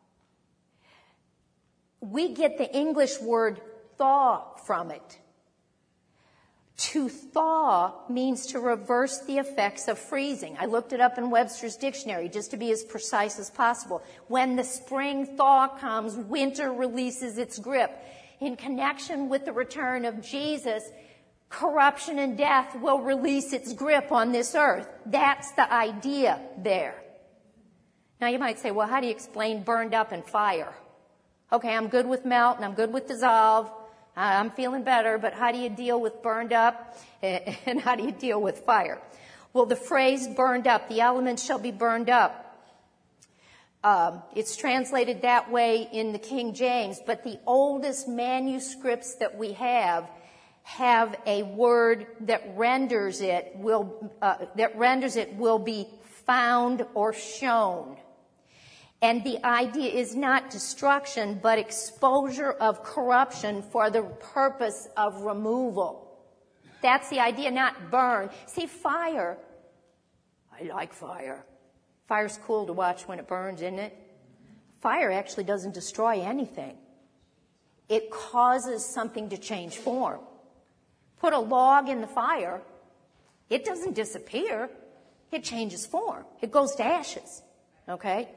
We get the English word thaw from it. To thaw means to reverse the effects of freezing. I looked it up in Webster's dictionary just to be as precise as possible. When the spring thaw comes, winter releases its grip. In connection with the return of Jesus, corruption and death will release its grip on this earth. That's the idea there. Now you might say, well, how do you explain burned up and fire? Okay, I'm good with melt and I'm good with dissolve. I'm feeling better, but how do you deal with burned up and how do you deal with fire? Well, the phrase burned up, the elements shall be burned up. It's translated that way in the King James, but the oldest manuscripts that we have a word that renders it will be found or shown. And the idea is not destruction, but exposure of corruption for the purpose of removal. That's the idea, not burn. See, fire, I like fire. Fire's cool to watch when it burns, isn't it? Fire actually doesn't destroy anything. It causes something to change form. Put a log in the fire, it doesn't disappear. It changes form. It goes to ashes. Okay?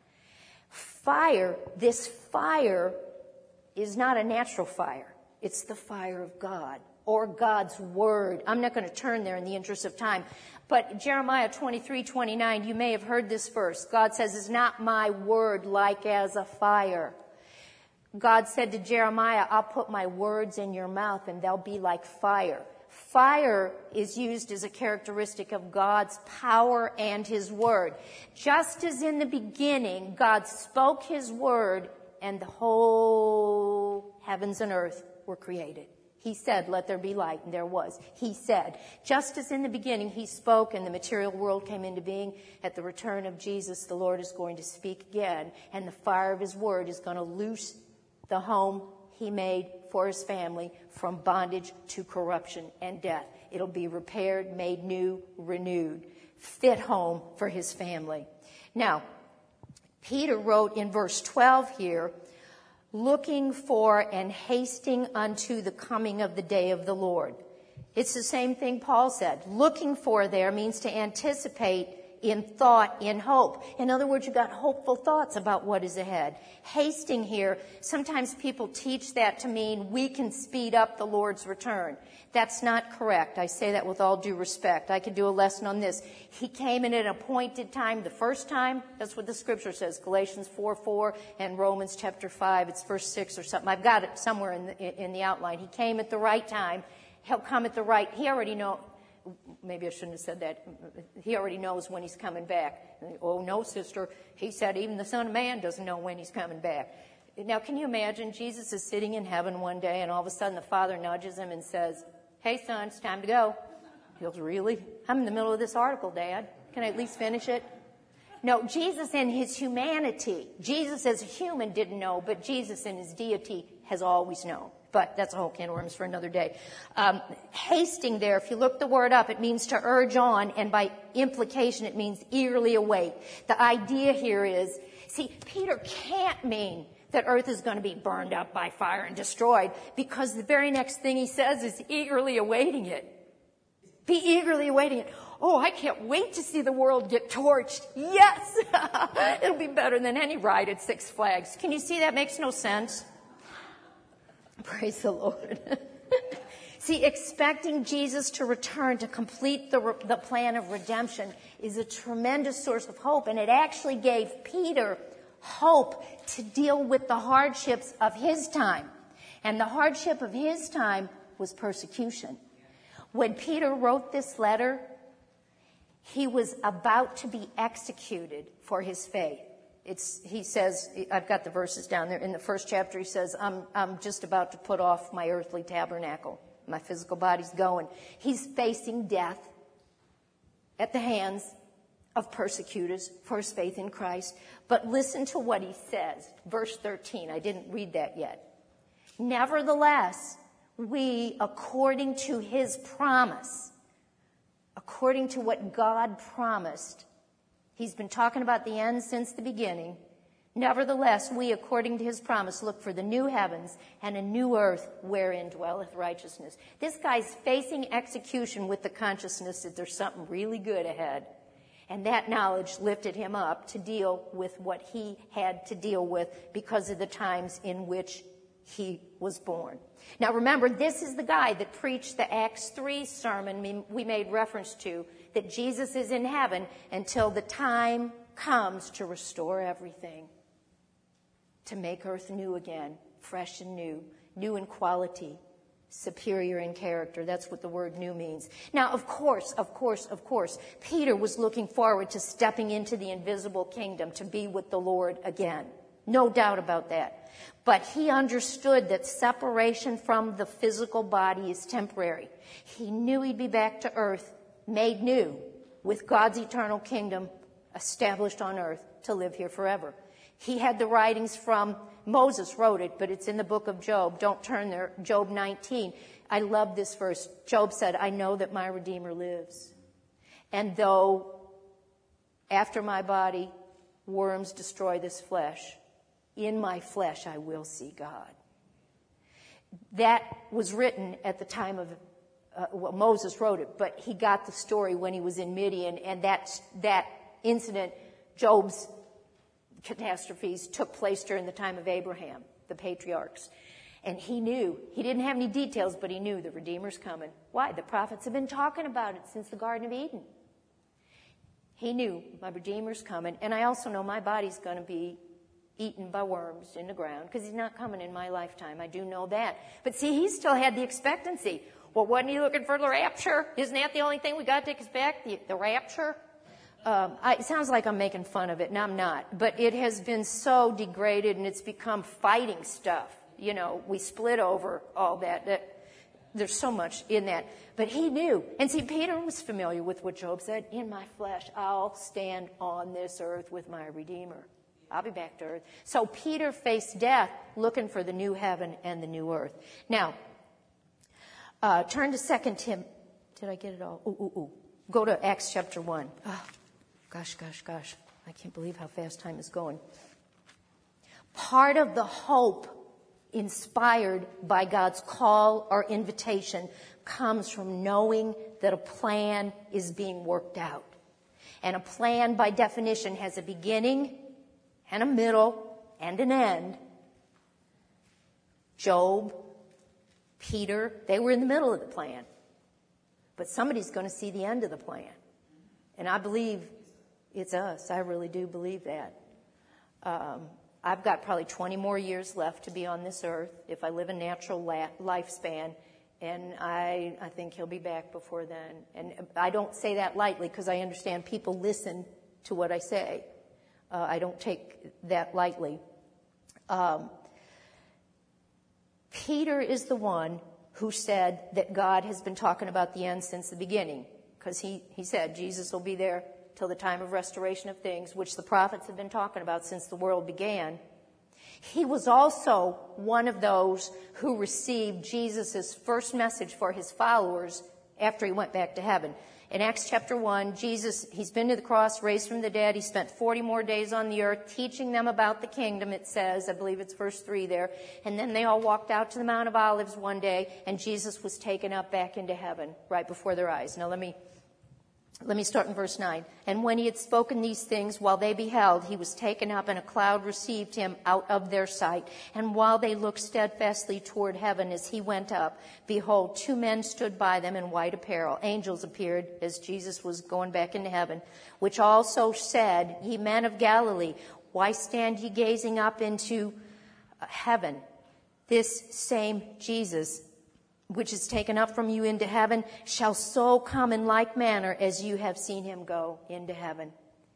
Fire, this fire is not a natural fire. It's the fire of God or God's word. I'm not going to turn there in the interest of time. But Jeremiah 23:29, you may have heard this verse. God says, "Is not my word like as a fire?" God said to Jeremiah, "I'll put my words in your mouth and they'll be like fire." Fire is used as a characteristic of God's power and his word. Just as in the beginning, God spoke his word and the whole heavens and earth were created. He said, "Let there be light," and there was. He said, just as in the beginning he spoke and the material world came into being, at the return of Jesus, the Lord is going to speak again, and the fire of his word is going to loose the home he made for his family from bondage to corruption and death. It'll be repaired, made new, renewed, fit home for his family. Now, Peter wrote in verse 12 here, looking for and hasting unto the coming of the day of the Lord. It's the same thing Paul said. Looking for there means to anticipate in thought, in hope. In other words, you've got hopeful thoughts about what is ahead. Hasting here, sometimes people teach that to mean we can speed up the Lord's return. That's not correct. I say that with all due respect. I could do a lesson on this. He came in at an appointed time the first time. That's what the scripture says. Galatians 4:4 and Romans chapter 5. It's verse 6 or something. I've got it somewhere in the outline. He came at the right time. He'll come at the right. He already knows. Maybe I shouldn't have said that. He already knows when he's coming back. Oh, no, sister. He said even the Son of Man doesn't know when he's coming back. Now, can you imagine Jesus is sitting in heaven one day and all of a sudden the Father nudges him and says, "Hey, son, it's time to go." He goes, "Really? I'm in the middle of this article, Dad. Can I at least finish it?" No, Jesus in his humanity, Jesus as a human didn't know, but Jesus in his deity has always known. But that's a whole can of worms for another day. Hasting there, if you look the word up, it means to urge on, and by implication it means eagerly await. The idea here is, see, Peter can't mean that earth is going to be burned up by fire and destroyed, because the very next thing he says is eagerly awaiting it. Be eagerly awaiting it. Oh, I can't wait to see the world get torched. Yes! It'll be better than any ride at Six Flags. Can you see that makes no sense? Praise the Lord. See, expecting Jesus to return to complete the plan of redemption is a tremendous source of hope, and it actually gave Peter hope to deal with the hardships of his time. And the hardship of his time was persecution. When Peter wrote this letter, he was about to be executed for his faith. He says, I've got the verses down there. In the first chapter, he says, I'm just about to put off my earthly tabernacle. My physical body's going. He's facing death at the hands of persecutors for his faith in Christ. But listen to what he says. Verse 13. I didn't read that yet. Nevertheless, we, according to his promise, according to what God promised, he's been talking about the end since the beginning. Nevertheless, we, according to his promise, look for the new heavens and a new earth wherein dwelleth righteousness. This guy's facing execution with the consciousness that there's something really good ahead. And that knowledge lifted him up to deal with what he had to deal with because of the times in which he was born. Now remember, this is the guy that preached the Acts 3 sermon we made reference to, that Jesus is in heaven until the time comes to restore everything, to make earth new again, fresh and new in quality, superior in character. That's what the word new means. Now, of course, Peter was looking forward to stepping into the invisible kingdom, to be with the Lord again. No doubt about that. But he understood that separation from the physical body is temporary. He knew he'd be back to earth, made new, with God's eternal kingdom established on earth to live here forever. He had the writings from Moses wrote it, but it's in the book of Job. Don't turn there. Job 19. I love this verse. Job said, I know that my Redeemer lives. And though after my body worms destroy this flesh, in my flesh I will see God. That was written at the time of Moses wrote it, but he got the story when he was in Midian, and that incident, Job's catastrophes, took place during the time of Abraham, the patriarchs. And he knew, he didn't have any details, but he knew the Redeemer's coming. Why? The prophets have been talking about it since the Garden of Eden. He knew my Redeemer's coming, and I also know my body's going to be eaten by worms in the ground, because he's not coming in my lifetime. I do know that. But see, he still had the expectancy. Well, wasn't he looking for the rapture? Isn't that the only thing we got to expect, the rapture? It sounds like I'm making fun of it, and I'm not. But it has been so degraded, and it's become fighting stuff. You know, we split over all that. There's so much in that. But he knew. And see, Peter was familiar with what Job said. In my flesh, I'll stand on this earth with my Redeemer. I'll be back to earth. So Peter faced death looking for the new heaven and the new earth. Now, turn to 2 Tim. Did I get it all? Go to Acts chapter 1. Oh, gosh. I can't believe how fast time is going. Part of the hope inspired by God's call or invitation comes from knowing that a plan is being worked out. And a plan, by definition, has a beginning and a middle and an end. Job, Peter, they were in the middle of the plan. But somebody's going to see the end of the plan. And I believe it's us. I really do believe that. I've got probably 20 more years left to be on this earth if I live a natural lifespan. And I think he'll be back before then. And I don't say that lightly because I understand people listen to what I say. I don't take that lightly. Peter is the one who said that God has been talking about the end since the beginning, because he said Jesus will be there till the time of restoration of things, which the prophets have been talking about since the world began. He was also one of those who received Jesus' first message for his followers after he went back to heaven. In Acts chapter 1, Jesus, he's been to the cross, raised from the dead. He spent 40 more days on the earth teaching them about the kingdom, it says. I believe it's verse 3 there. And then they all walked out to the Mount of Olives one day, and Jesus was taken up back into heaven right before their eyes. Now let me start in verse 9. And when he had spoken these things, while they beheld, he was taken up, and a cloud received him out of their sight. And while they looked steadfastly toward heaven as he went up, behold, 2 men stood by them in white apparel. Angels appeared as Jesus was going back into heaven, which also said, Ye men of Galilee, why stand ye gazing up into heaven? This same Jesus, which is taken up from you into heaven, shall so come in like manner as you have seen him go into heaven.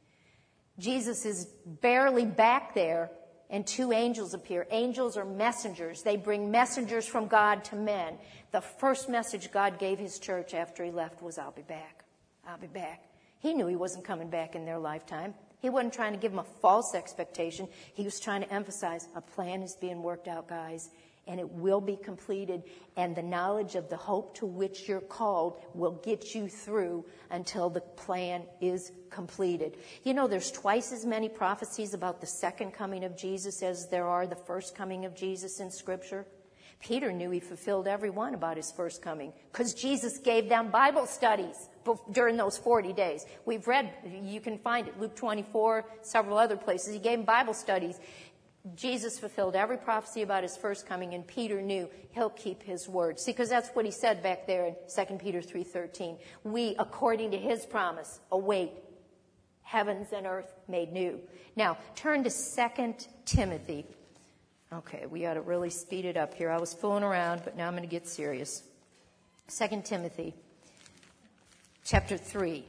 Jesus is barely back there, and 2 angels appear. Angels are messengers. They bring messengers from God to men. The first message God gave his church after he left was, I'll be back. I'll be back. He knew he wasn't coming back in their lifetime. He wasn't trying to give them a false expectation. He was trying to emphasize a plan is being worked out, guys. And it will be completed, and the knowledge of the hope to which you're called will get you through until the plan is completed. You know, there's twice as many prophecies about the second coming of Jesus as there are the first coming of Jesus in Scripture. Peter knew he fulfilled every one about his first coming because Jesus gave them Bible studies during those 40 days. We've read, you can find it, Luke 24, several other places. He gave them Bible studies. Jesus fulfilled every prophecy about his first coming, and Peter knew he'll keep his word. See, because that's what he said back there in 2 Peter 3:13. We, according to his promise, await heavens and earth made new. Now, turn to 2 Timothy. Okay, we ought to really speed it up here. I was fooling around, but now I'm going to get serious. 2 Timothy chapter 3.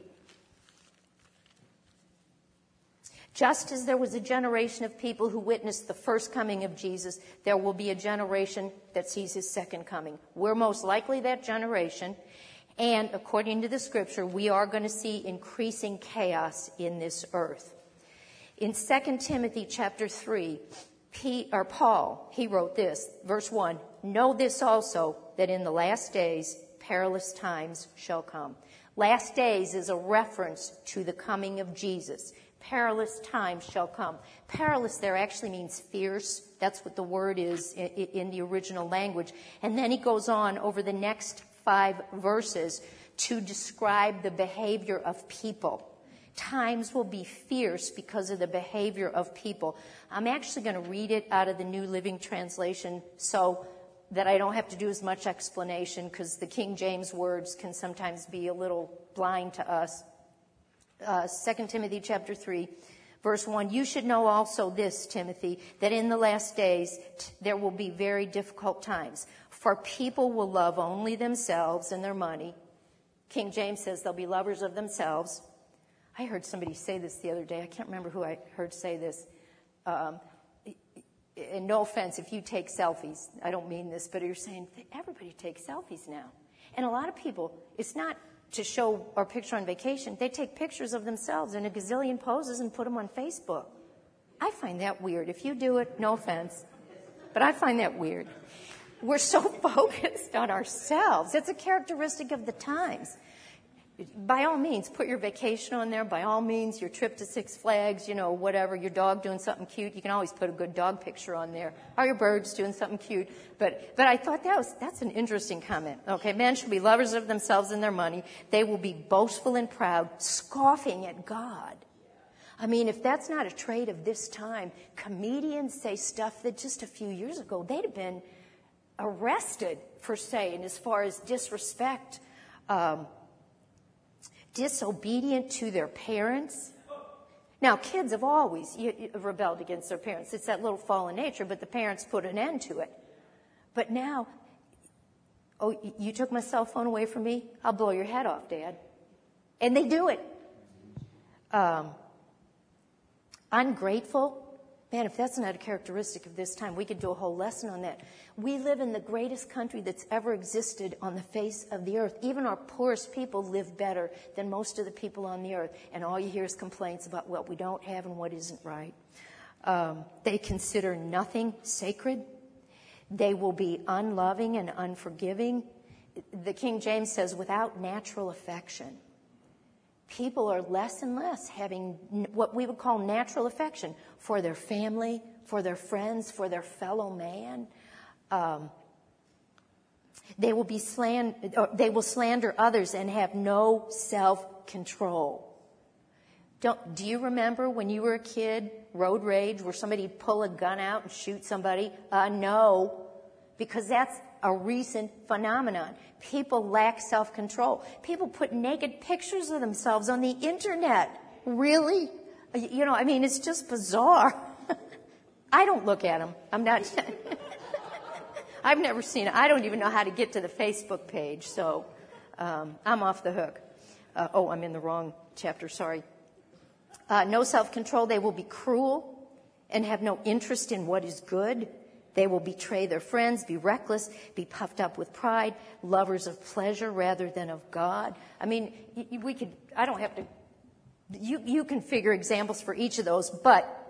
Just as there was a generation of people who witnessed the first coming of Jesus, there will be a generation that sees his second coming. We're most likely that generation. And according to the scripture, we are going to see increasing chaos in this earth. In 2 Timothy chapter 3, Paul, he wrote this, verse 1, "Know this also, that in the last days perilous times shall come." Last days is a reference to the coming of Jesus. Perilous times shall come. Perilous there actually means fierce. That's what the word is in the original language. And then he goes on over the next 5 verses to describe the behavior of people. Times will be fierce because of the behavior of people. I'm actually going to read it out of the New Living Translation so that I don't have to do as much explanation, because the King James words can sometimes be a little blind to us. 2 Timothy chapter 3, verse 1, "You should know also this, Timothy, that in the last days there will be very difficult times. For people will love only themselves and their money." King James says they'll be lovers of themselves. I heard somebody say this the other day. I can't remember who I heard say this. And no offense if you take selfies. I don't mean this, but you're saying everybody takes selfies now. And a lot of people, it's not to show our picture on vacation. They take pictures of themselves in a gazillion poses and put them on Facebook. I find that weird. If you do it, no offense, but I find that weird. We're so focused on ourselves. It's a characteristic of the times. By all means, put your vacation on there. By all means, your trip to Six Flags, whatever, your dog doing something cute. You can always put a good dog picture on there. Or your birds doing something cute. But I thought that's an interesting comment. Okay, men should be lovers of themselves and their money. They will be boastful and proud, scoffing at God. I mean, if that's not a trait of this time, comedians say stuff that just a few years ago they'd have been arrested for saying, as far as disrespect, disobedient to their parents. Now, kids have always rebelled against their parents. It's that little fallen nature, but the parents put an end to it. But now, "Oh, you took my cell phone away from me? I'll blow your head off, Dad." And they do it. Ungrateful. Man, if that's not a characteristic of this time, we could do a whole lesson on that. We live in the greatest country that's ever existed on the face of the earth. Even our poorest people live better than most of the people on the earth. And all you hear is complaints about what we don't have and what isn't right. They consider nothing sacred. They will be unloving and unforgiving. The King James says, without natural affection. People are less and less having what we would call natural affection for their family, for their friends, for their fellow man. They will slander others and have no self-control. Do you remember when you were a kid, road rage, where somebody'd pull a gun out and shoot somebody? No, because that's a recent phenomenon. People lack self-control. People put naked pictures of themselves on the internet. Really? It's just bizarre. I don't look at them. I've never seen it. I don't even know how to get to the Facebook page, so I'm off the hook. I'm in the wrong chapter, sorry. No self-control. They will be cruel and have no interest in what is good. They will betray their friends, be reckless, be puffed up with pride, lovers of pleasure rather than of God. I mean, I don't have to, you can figure examples for each of those, but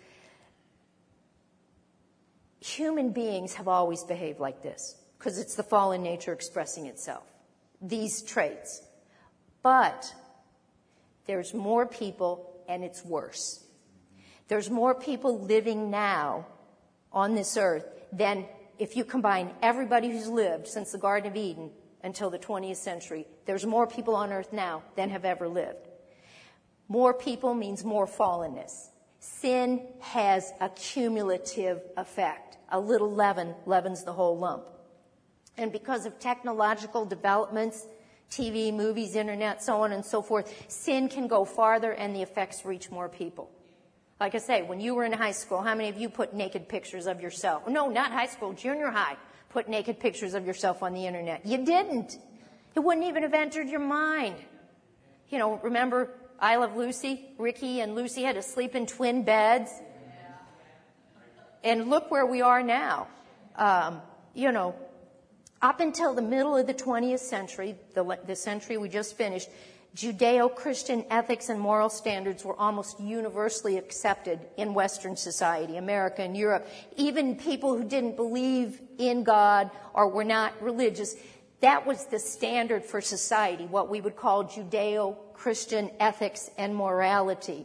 human beings have always behaved like this because it's the fallen nature expressing itself, these traits. But there's more people and it's worse. There's more people living now on this earth than if you combine everybody who's lived since the Garden of Eden until the 20th century. There's more people on earth now than have ever lived. More people means more fallenness. Sin has a cumulative effect. A little leaven leavens the whole lump. And because of technological developments, TV, movies, internet, so on and so forth, sin can go farther and the effects reach more people. Like I say, when you were in high school, how many of you put naked pictures of yourself? No, not high school, junior high. Put naked pictures of yourself on the internet. You didn't. It wouldn't even have entered your mind. Remember I Love Lucy? Ricky and Lucy had to sleep in twin beds. And look where we are now. Up until the middle of the 20th century, the century we just finished, Judeo-Christian ethics and moral standards were almost universally accepted in Western society, America and Europe. Even people who didn't believe in God or were not religious, that was the standard for society, what we would call Judeo-Christian ethics and morality.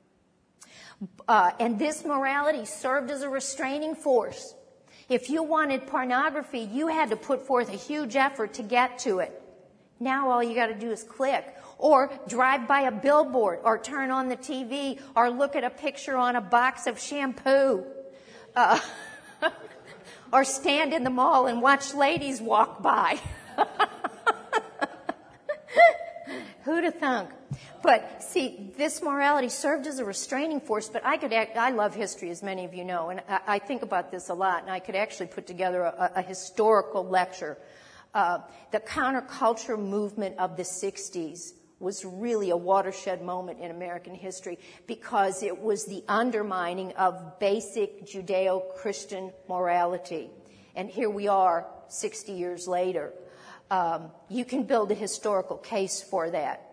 And this morality served as a restraining force. If you wanted pornography, you had to put forth a huge effort to get to it. Now all you got to do is click, or drive by a billboard, or turn on the TV, or look at a picture on a box of shampoo, or stand in the mall and watch ladies walk by. Who'd have thunk? But see, this morality served as a restraining force, but I love history, as many of you know, and I think about this a lot, and I could actually put together a historical lecture. The counterculture movement of the 60s was really a watershed moment in American history because it was the undermining of basic Judeo-Christian morality. And here we are 60 years later. You can build a historical case for that.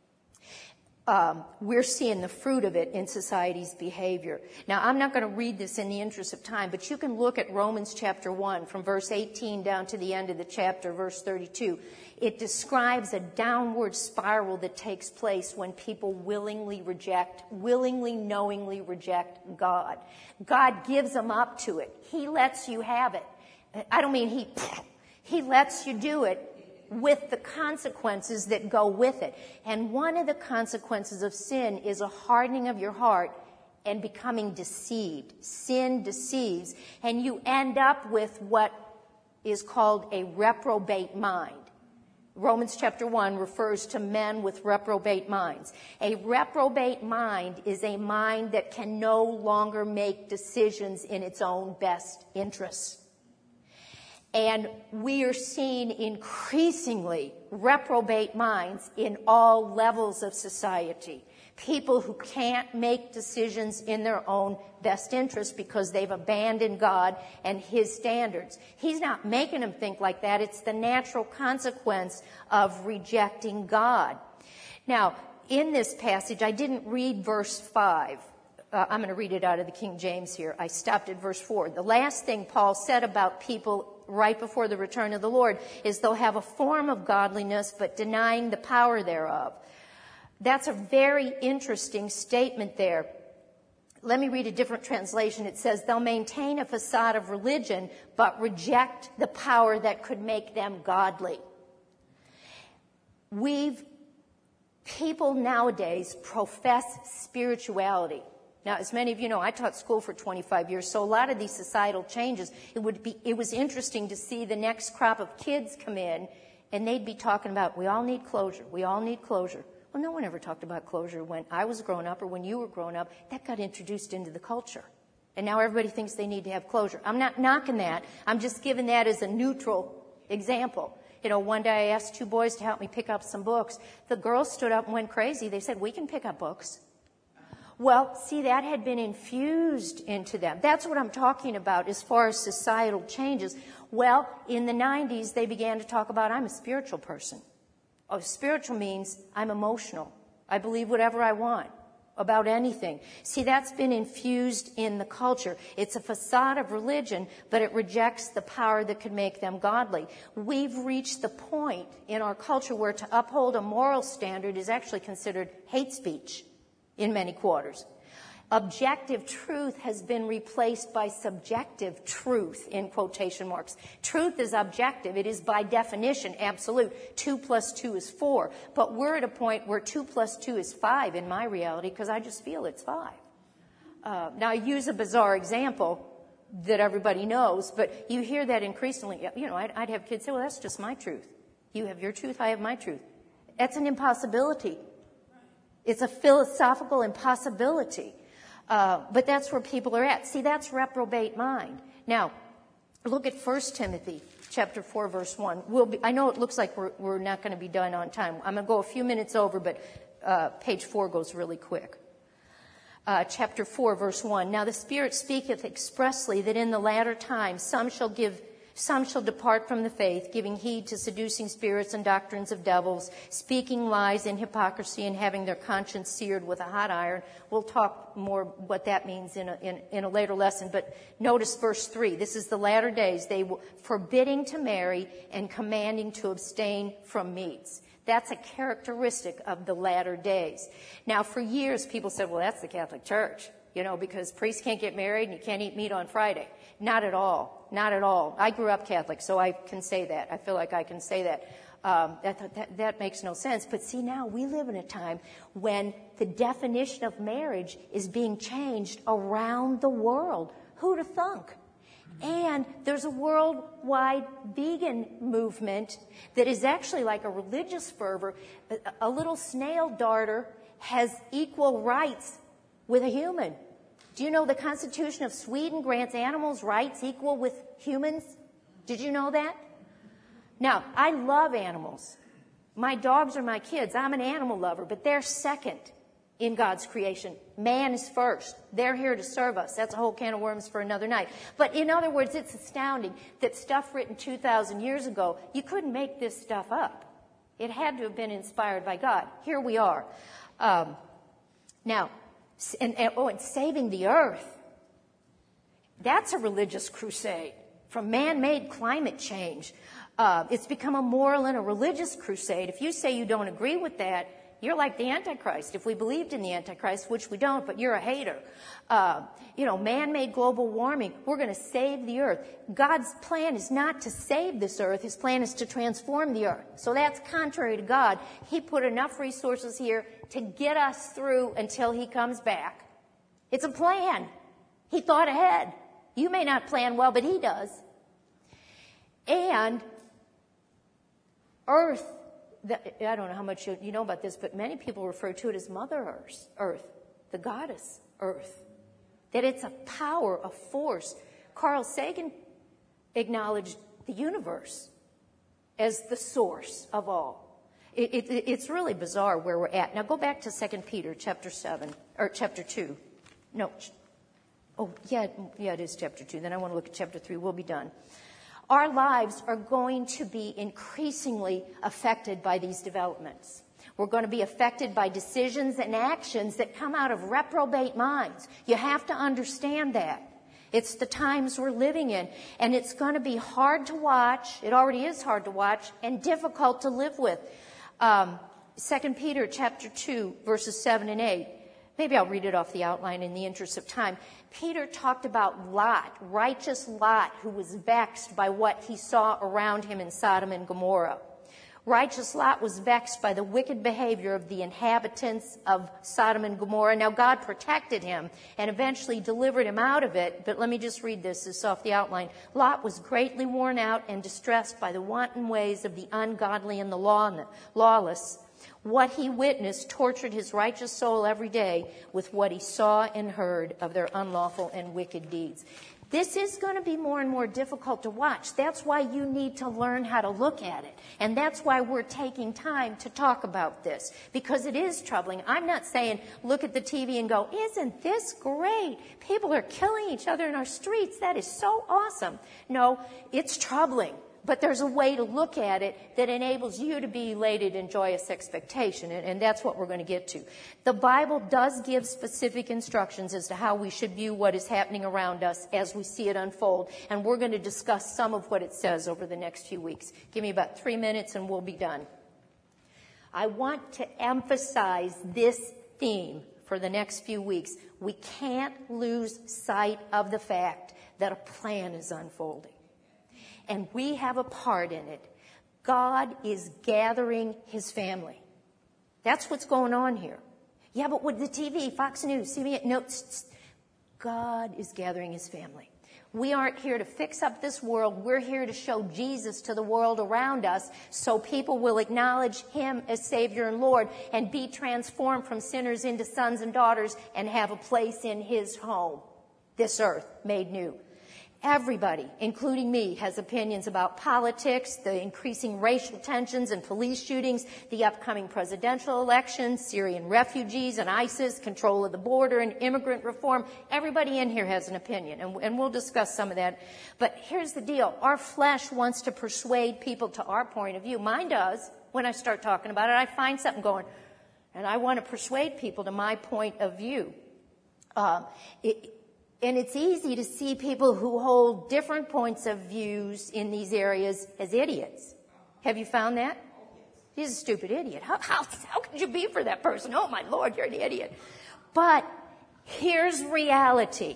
We're seeing the fruit of it in society's behavior. Now, I'm not going to read this in the interest of time, but you can look at Romans chapter 1 from verse 18 down to the end of the chapter, verse 32. It describes a downward spiral that takes place when people willingly, knowingly reject God. God gives them up to it. He lets you have it. I don't mean he lets you do it with the consequences that go with it. And one of the consequences of sin is a hardening of your heart and becoming deceived. Sin deceives, and you end up with what is called a reprobate mind. Romans chapter 1 refers to men with reprobate minds. A reprobate mind is a mind that can no longer make decisions in its own best interests. And we are seeing increasingly reprobate minds in all levels of society. People who can't make decisions in their own best interest because they've abandoned God and His standards. He's not making them think like that. It's the natural consequence of rejecting God. Now, in this passage, I didn't read verse 5. I'm going to read it out of the King James here. I stopped at verse 4. The last thing Paul said about people right before the return of the Lord is they'll have a form of godliness but denying the power thereof. That's a very interesting statement there. Let me read a different translation. It says they'll maintain a facade of religion but reject the power that could make them godly. People nowadays profess spirituality. Now, as many of you know, I taught school for 25 years, so a lot of these societal changes, it was interesting to see the next crop of kids come in, and they'd be talking about, we all need closure, we all need closure. Well, no one ever talked about closure when I was growing up or when you were growing up. That got introduced into the culture. And now everybody thinks they need to have closure. I'm not knocking that. I'm just giving that as a neutral example. You know, one day I asked two boys to help me pick up some books. The girls stood up and went crazy. They said, we can pick up books. Well, see, that had been infused into them. That's what I'm talking about as far as societal changes. Well, in the 90s, they began to talk about, I'm a spiritual person. Oh, spiritual means I'm emotional. I believe whatever I want about anything. See, that's been infused in the culture. It's a facade of religion, but it rejects the power that could make them godly. We've reached the point in our culture where to uphold a moral standard is actually considered hate speech in many quarters. Objective truth has been replaced by subjective truth, in quotation marks. Truth is objective. It is by definition absolute. 2 + 2 is 4. But we're at a point where 2 + 2 is 5 in my reality because I just feel it's 5. Now, I use a bizarre example that everybody knows, but you hear that increasingly. You know, I'd have kids say, well, that's just my truth. You have your truth, I have my truth. That's an impossibility. It's a philosophical impossibility. But that's where people are at. See, that's reprobate mind. Now, look at 1 Timothy chapter 4, verse 1. I know it looks like we're not going to be done on time. I'm going to go a few minutes over, but page 4 goes really quick. Chapter 4, verse 1. Now the Spirit speaketh expressly that in the latter times some shall give Some shall depart from the faith, giving heed to seducing spirits and doctrines of devils, speaking lies in hypocrisy and having their conscience seared with a hot iron. We'll talk more what that means in a later lesson. But notice verse 3. This is the latter days. They will forbidding to marry and commanding to abstain from meats. That's a characteristic of the latter days. Now, for years, people said, well, that's the Catholic Church, because priests can't get married and you can't eat meat on Friday. Not at all. Not at all. I grew up Catholic, so I can say that. I feel like I can say that. That makes no sense. But see, now we live in a time when the definition of marriage is being changed around the world. Who'd have thunk? And there's a worldwide vegan movement that is actually like a religious fervor. A little snail darter has equal rights with a human. Do you know the Constitution of Sweden grants animals rights equal with humans? Did you know that? Now, I love animals. My dogs are my kids. I'm an animal lover, but they're second in God's creation. Man is first. They're here to serve us. That's a whole can of worms for another night. But in other words, it's astounding that stuff written 2,000 years ago, you couldn't make this stuff up. It had to have been inspired by God. Here we are. Now, and saving the earth. That's a religious crusade from man-made climate change. It's become a moral and a religious crusade. If you say you don't agree with that, you're like the Antichrist. If we believed in the Antichrist, which we don't, but you're a hater. Man-made global warming, we're going to save the earth. God's plan is not to save this earth. His plan is to transform the earth. So that's contrary to God. He put enough resources here to get us through until he comes back. It's a plan. He thought ahead. You may not plan well, but he does. And earth, I don't know how much you know about this, but many people refer to it as Mother Earth, the goddess Earth. That it's a power, a force. Carl Sagan acknowledged the universe as the source of all. It's really bizarre where we're at. Now go back to 2 Peter chapter 2. No. Oh, yeah, it is chapter 2. Then I want to look at chapter 3. We'll be done. Our lives are going to be increasingly affected by these developments. We're going to be affected by decisions and actions that come out of reprobate minds. You have to understand that. It's the times we're living in, and it's going to be hard to watch. It already is hard to watch and difficult to live with. 2 Peter chapter 2, verses 7 and 8. Maybe I'll read it off the outline in the interest of time. Peter talked about Lot, righteous Lot, who was vexed by what he saw around him in Sodom and Gomorrah. Righteous Lot was vexed by the wicked behavior of the inhabitants of Sodom and Gomorrah. Now, God protected him and eventually delivered him out of it. But let me just read this. This is off the outline. Lot was greatly worn out and distressed by the wanton ways of the ungodly and the lawless. What he witnessed tortured his righteous soul every day with what he saw and heard of their unlawful and wicked deeds. This is going to be more and more difficult to watch. That's why you need to learn how to look at it. And that's why we're taking time to talk about this, because it is troubling. I'm not saying look at the TV and go, isn't this great? People are killing each other in our streets. That is so awesome. No, it's troubling. But there's a way to look at it that enables you to be elated in joyous expectation, and that's what we're going to get to. The Bible does give specific instructions as to how we should view what is happening around us as we see it unfold, and we're going to discuss some of what it says over the next few weeks. Give me about 3 minutes and we'll be done. I want to emphasize this theme for the next few weeks. We can't lose sight of the fact that a plan is unfolding. And we have a part in it. God is gathering his family. That's what's going on here. Yeah, but with the TV, Fox News, CBS, no, God is gathering his family. We aren't here to fix up this world. We're here to show Jesus to the world around us so people will acknowledge him as Savior and Lord and be transformed from sinners into sons and daughters and have a place in his home, this earth made new. Everybody, including me, has opinions about politics, the increasing racial tensions and police shootings, the upcoming presidential elections, Syrian refugees and ISIS, control of the border and immigrant reform. Everybody in here has an opinion, and we'll discuss some of that. But here's the deal. Our flesh wants to persuade people to our point of view. Mine does. When I start talking about it, I find something going, and I want to persuade people to my point of view. And it's easy to see people who hold different points of views in these areas as idiots. Have you found that? He's a stupid idiot. How could you be for that person? Oh, my Lord, you're an idiot. But here's reality.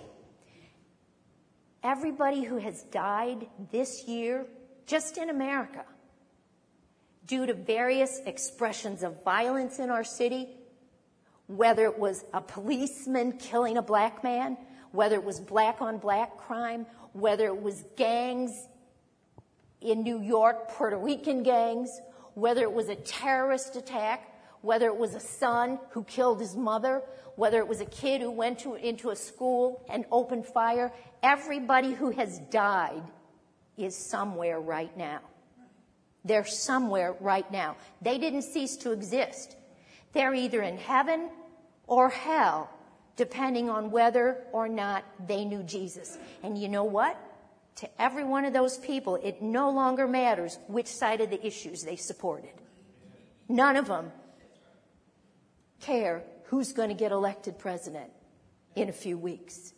Everybody who has died this year, just in America, due to various expressions of violence in our city, whether it was a policeman killing a black man, whether it was black-on-black crime, whether it was gangs in New York, Puerto Rican gangs, whether it was a terrorist attack, whether it was a son who killed his mother, whether it was a kid who went into a school and opened fire, everybody who has died is somewhere right now. They're somewhere right now. They didn't cease to exist. They're either in heaven or hell, depending on whether or not they knew Jesus. And you know what? To every one of those people, it no longer matters which side of the issues they supported. None of them care who's going to get elected president in a few weeks.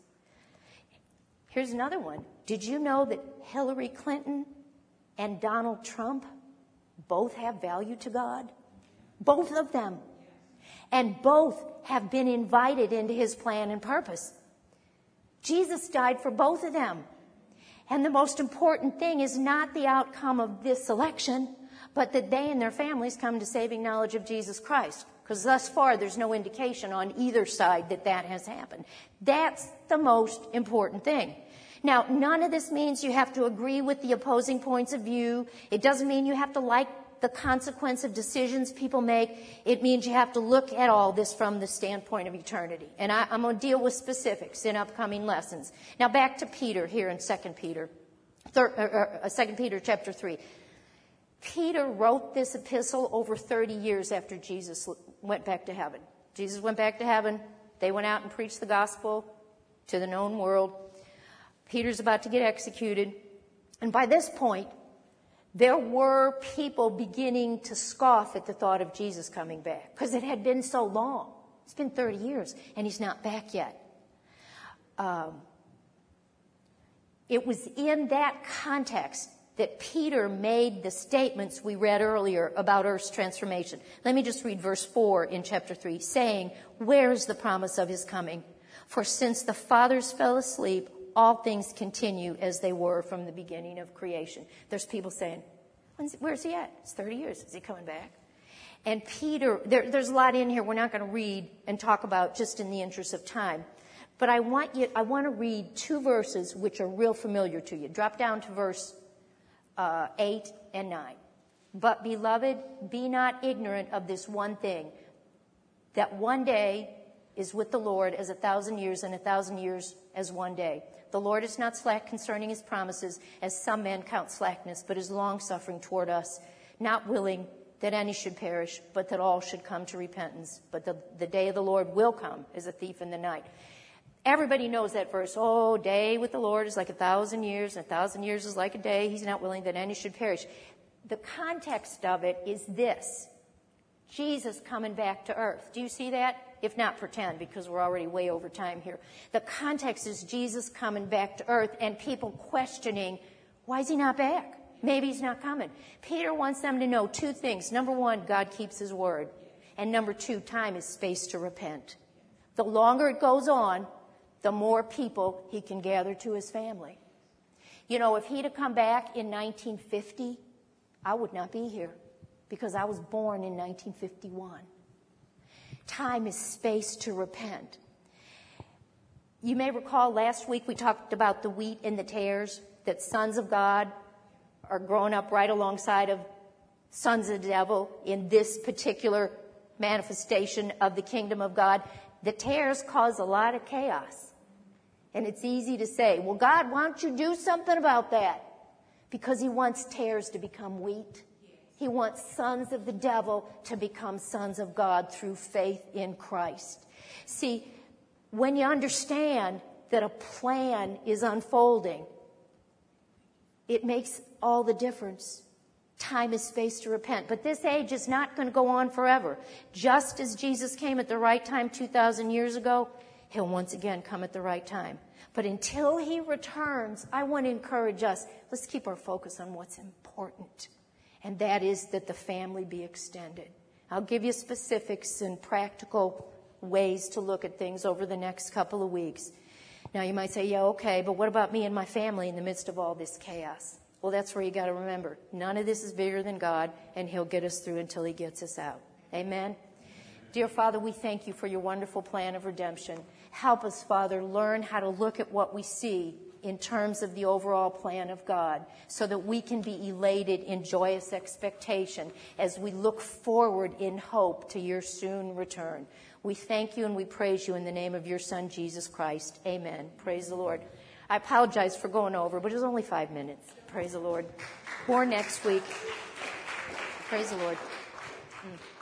Here's another one. Did you know that Hillary Clinton and Donald Trump both have value to God? Both of them. And both have been invited into his plan and purpose. Jesus died for both of them. And the most important thing is not the outcome of this election, but that they and their families come to saving knowledge of Jesus Christ. Because thus far, there's no indication on either side that has happened. That's the most important thing. Now, none of this means you have to agree with the opposing points of view. It doesn't mean you have to like the consequence of decisions people make. It means you have to look at all this from the standpoint of eternity. And I'm going to deal with specifics in upcoming lessons. Now back to Peter here in 2 Peter chapter 3. Peter wrote this epistle over 30 years after Jesus went back to heaven. Jesus went back to heaven. They went out and preached the gospel to the known world. Peter's about to get executed. And by this point, there were people beginning to scoff at the thought of Jesus coming back because it had been so long. It's been 30 years, and he's not back yet. It was in that context that Peter made the statements we read earlier about earth's transformation. Let me just read verse 4 in chapter 3, saying, "Where is the promise of his coming? For since the fathers fell asleep, all things continue as they were from the beginning of creation." There's people saying, where's he at? It's 30 years. Is he coming back? And Peter, there's a lot in here we're not going to read and talk about just in the interest of time. But I want to read two verses which are real familiar to you. Drop down to verse 8 and 9. "But, beloved, be not ignorant of this one thing, that one day is with the Lord as 1,000 years, and 1,000 years as one day. The Lord is not slack concerning his promises, as some men count slackness, but is long-suffering toward us, not willing that any should perish, but that all should come to repentance. But the day of the Lord will come as a thief in the night." Everybody knows that verse. Oh, day with the Lord is like 1,000 years, and 1,000 years is like a day. He's not willing that any should perish. The context of it is this: Jesus coming back to earth. Do you see that? If not, pretend, because we're already way over time here. The context is Jesus coming back to earth and people questioning, why is he not back? Maybe he's not coming. Peter wants them to know two things. Number one, God keeps his word. And number two, time is space to repent. The longer it goes on, the more people he can gather to his family. You know, if he'd have come back in 1950, I would not be here because I was born in 1951. Time is space to repent. You may recall last week we talked about the wheat and the tares, that sons of God are growing up right alongside of sons of the devil in this particular manifestation of the kingdom of God. The tares cause a lot of chaos. And it's easy to say, well, God, why don't you do something about that? Because he wants tares to become wheat. He wants sons of the devil to become sons of God through faith in Christ. See, when you understand that a plan is unfolding, it makes all the difference. Time is space to repent. But this age is not going to go on forever. Just as Jesus came at the right time 2,000 years ago, he'll once again come at the right time. But until he returns, I want to encourage us, let's keep our focus on what's important. And that is that the family be extended. I'll give you specifics and practical ways to look at things over the next couple of weeks. Now you might say, yeah, okay, but what about me and my family in the midst of all this chaos? Well, that's where you got to remember. None of this is bigger than God, and he'll get us through until he gets us out. Amen? Dear Father, we thank you for your wonderful plan of redemption. Help us, Father, learn how to look at what we see in terms of the overall plan of God so that we can be elated in joyous expectation as we look forward in hope to your soon return. We thank you and we praise you in the name of your Son, Jesus Christ. Amen. Praise the Lord. I apologize for going over, but it was only 5 minutes. Praise the Lord. More next week. Praise the Lord.